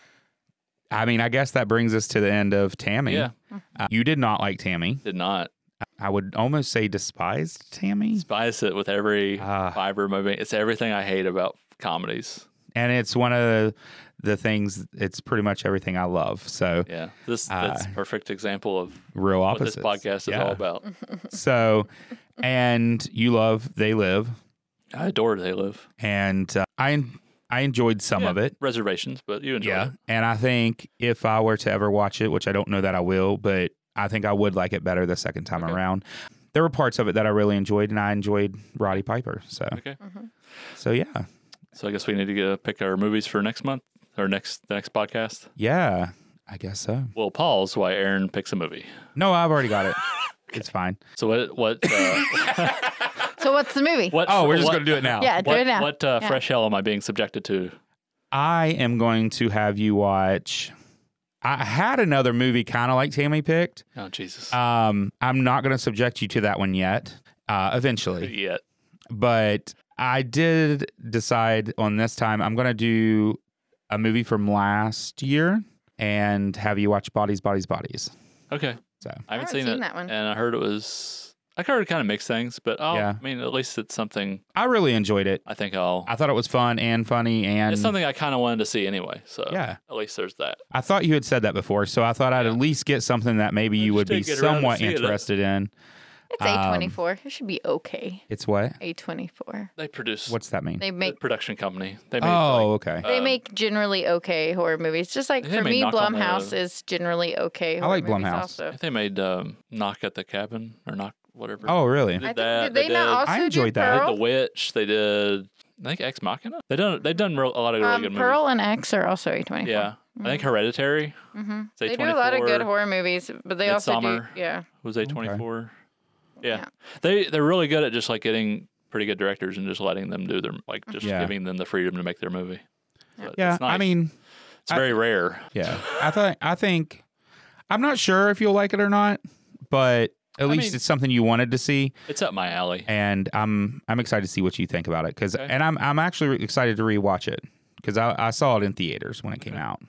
I mean, I guess that brings us to the end of Tammy. Yeah. You did not like Tammy. Did not I would almost say despised Tammy. spice it with every Ah. fiber of my being. It's everything I hate about comedies. And it's one of the things, it's pretty much everything I love. So, Yeah, that's a perfect example of real what this opposites. podcast is Yeah. all about. So, and you love They Live. I adore They Live. And I enjoyed some of it. Reservations, but you enjoy it. And I think if I were to ever watch it, which I don't know that I will, but I think I would like it better the second time around. There were parts of it that I really enjoyed, and I enjoyed Roddy Piper. So, Okay. so yeah, So I guess we need to pick our movies for next month or the next podcast. yeah, I guess so. We'll pause while Aaron picks a movie. No, I've already got it. It's fine. So what So what's the movie? what Oh, we're just what- going to do it now. Yeah, do What, it now. what fresh hell am I being subjected to? I am going to have you watch. I had another movie kind of like Tammy picked. Oh Jesus! I'm not going to subject you to that one yet. Eventually, Yet. but I did decide on this time I'm going to do a movie from last year and have you watch Bodies, Bodies, Bodies. Okay. So I haven't seen it, that one. and I heard it was. I heard kind of mixed things, but Yeah. I mean, at least it's something. I really enjoyed it. I think I'll. I thought it was fun and funny, and It's something I kind of wanted to see anyway. So Yeah. at least there's that. I thought you had said that before, so I thought I'd at least get something that maybe you just would be didn't get around to somewhat seeing it. interested in. It's A24. It should be okay. It's what? A24. They produce. What's that mean? They make production company? They make Oh, like, okay. they make generally okay horror movies. Just like They for made me, Knock on the- Blumhouse is generally okay. Horror like movies Blumhouse. I Also. think they made Knock at the Cabin or Knock whatever. Oh, really? They I did think, that. did they not also I enjoyed do that. They Pearl? did The Witch. They did. I think Ex Machina. They've done a lot of really good movies. Pearl and X are also A24. Yeah, I think Hereditary. Mm-hmm. It's They do a lot of good A24. horror movies, but they also do. Midsommar. Yeah. Was A24. Yeah. Yeah. They're really good at just like getting pretty good directors and just letting them do their like just Yeah. giving them the freedom to make their movie. But Yeah, it's nice. I mean, it's very rare. yeah. I think I'm not sure if you'll like it or not, but at least mean- it's something you wanted to see, It's up my alley. and I'm excited to see what you think about it Okay. and I'm actually excited to rewatch it because I saw it in theaters when it came out.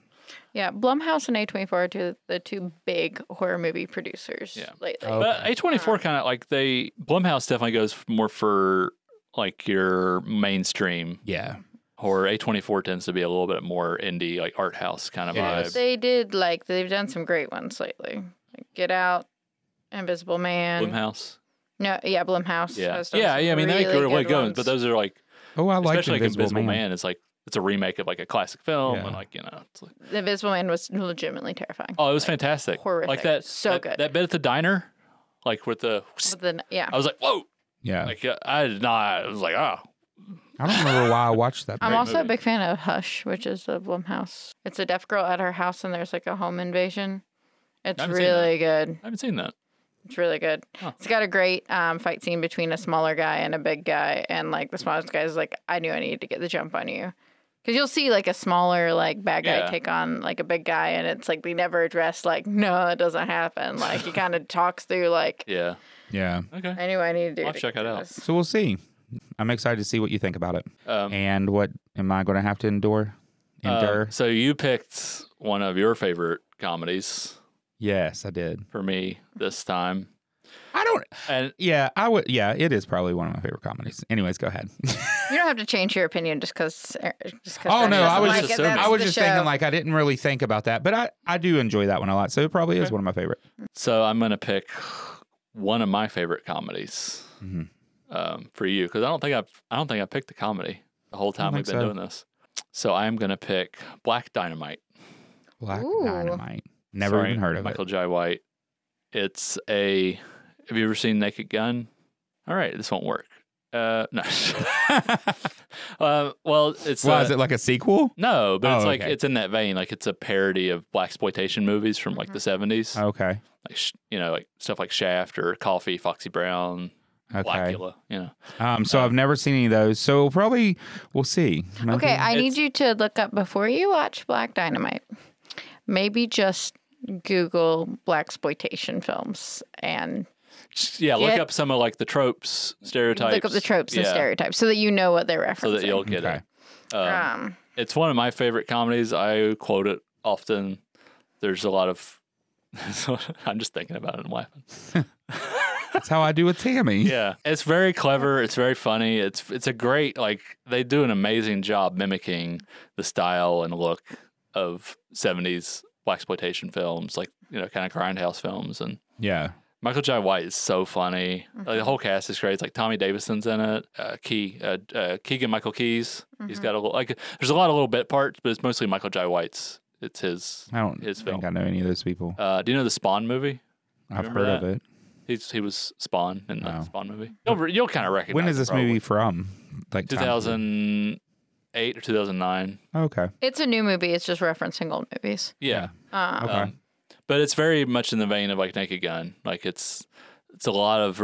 Yeah, Blumhouse and A24 are the two big horror movie producers lately. Oh. But A24 kind of like Blumhouse definitely goes more for like your mainstream Yeah. horror. A24 tends to be a little bit more indie, like art house kind of It vibe. is. They've done some great ones lately. Like Get Out, Invisible Man. Blumhouse. No, yeah, Blumhouse. Yeah. has done Yeah. some I mean, they make really really good good ones, ones. but those are like, Oh, I like especially like Invisible, Invisible Man. Man. It's like, it's a remake of like a classic film. Yeah. And like, it's like, The Invisible Man was legitimately terrifying. oh, it was fantastic. horrific. Like that. So that, good. That bit at the diner, like with the, But then, yeah. I was like, whoa. Yeah. Like, I did not, I was like, oh. I don't remember why I watched that. I'm great also a movie. big fan of Hush, which is a Blumhouse. It's a deaf girl at her house, and there's like a home invasion. It's I haven't seen really good. I haven't seen that. It's really good. Huh. It's got a great fight scene between a smaller guy and a big guy, and like the smallest guy is like, "I knew I needed to get the jump on you," because you'll see like a smaller like bad guy Yeah. take on like a big guy, and it's like they never address like, "No, it doesn't happen." Like he kind of talks through like, Yeah. Yeah. Okay. "I knew I needed to do." I'll check it out. this." So we'll see. I'm excited to see what you think about it. Um, And what am I going to have to endure? So you picked one of your favorite comedies Yes, I did. for me this time. I don't. And Yeah, I would. Yeah, it is probably one of my favorite comedies. Anyways, go ahead. You don't have to change your opinion just because. Oh no, I was like just it, that's I was the just show. thinking like I didn't really think about that, but I do enjoy that one a lot. So it probably is Okay. one of my favorite. so I'm going to pick one of my favorite comedies Mhm. for you because I don't think I've picked the comedy the whole time we've think been so. doing this. So I'm going to pick Black Dynamite. Black Ooh. Dynamite. Never starring even heard of Michael it. Jai White. It's a. Have you ever seen Naked Gun? All right, this won't work. No. Well, it's Well, is it like a sequel? no, but Oh, it's like okay. it's in that vein. Like it's a parody of blaxploitation movies from like the 70s. Okay. Like like stuff like Shaft or Coffee, Foxy Brown, Okay. Blackula. So I've never seen any of those. So probably we'll see. Maybe- Okay, I It's- need you to look up before you watch Black Dynamite. Maybe just Google blaxploitation films and Yeah, look Get- up some of like the tropes, stereotypes. look up the tropes and Yeah, stereotypes so that you know what they're referencing. so that you'll get Okay. it. Um, It's one of my favorite comedies. I quote it often. There's a lot of. I'm just thinking about it and laughing. That's how I do with Tammy. Yeah, it's very clever. It's very funny. It's a great they do an amazing job mimicking the style and look of 70s blaxploitation films, like kind of grindhouse films. And Yeah. Michael Jai White is so funny. Like, the whole cast is great. It's like Tommy Davidson's in it. Keegan Michael Keys. He's got a little there's a lot of little bit parts, but it's mostly Michael Jai White's. It's his. I don't His think film. I know any of those people. Do you know the Spawn movie? I've remember heard of that? it. He was Spawn in the Oh. Spawn movie. You'll kind of recognize. When is it this probably. movie from? Like time period? 2008 or 2009. Okay. it's a new movie. It's just referencing old movies. Yeah. Okay. But it's very much in the vein of like Naked Gun. Like it's a lot of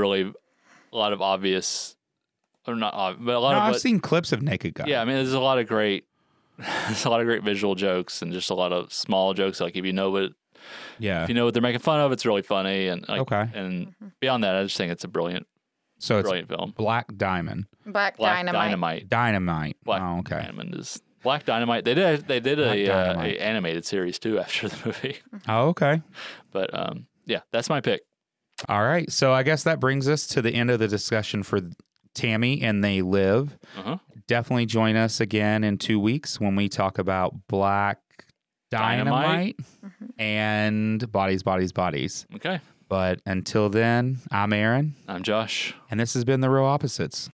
obvious, or not obvious, but a lot No, of I've what, seen clips of Naked Gun. yeah. I mean, there's a lot of great visual jokes and just a lot of small jokes. Like if you know what Yeah. they're making fun of, it's really funny. And like, Okay. and beyond that, I just think it's a brilliant So it's film. Black Diamond. Black Black Dynamite. Dynamite. Black Oh, okay. Diamond is Black Dynamite. They did Black a Dynamite. animated series too after the movie. Oh, okay. But yeah, that's my pick. All right. So I guess that brings us to the end of the discussion for Tammy and They Live. Uh-huh. Definitely join us again in 2 weeks when we talk about Black Dynamite and Bodies, Bodies, Bodies. Okay. But until then, I'm Aaron, I'm Josh. and this has been The Real Opposites.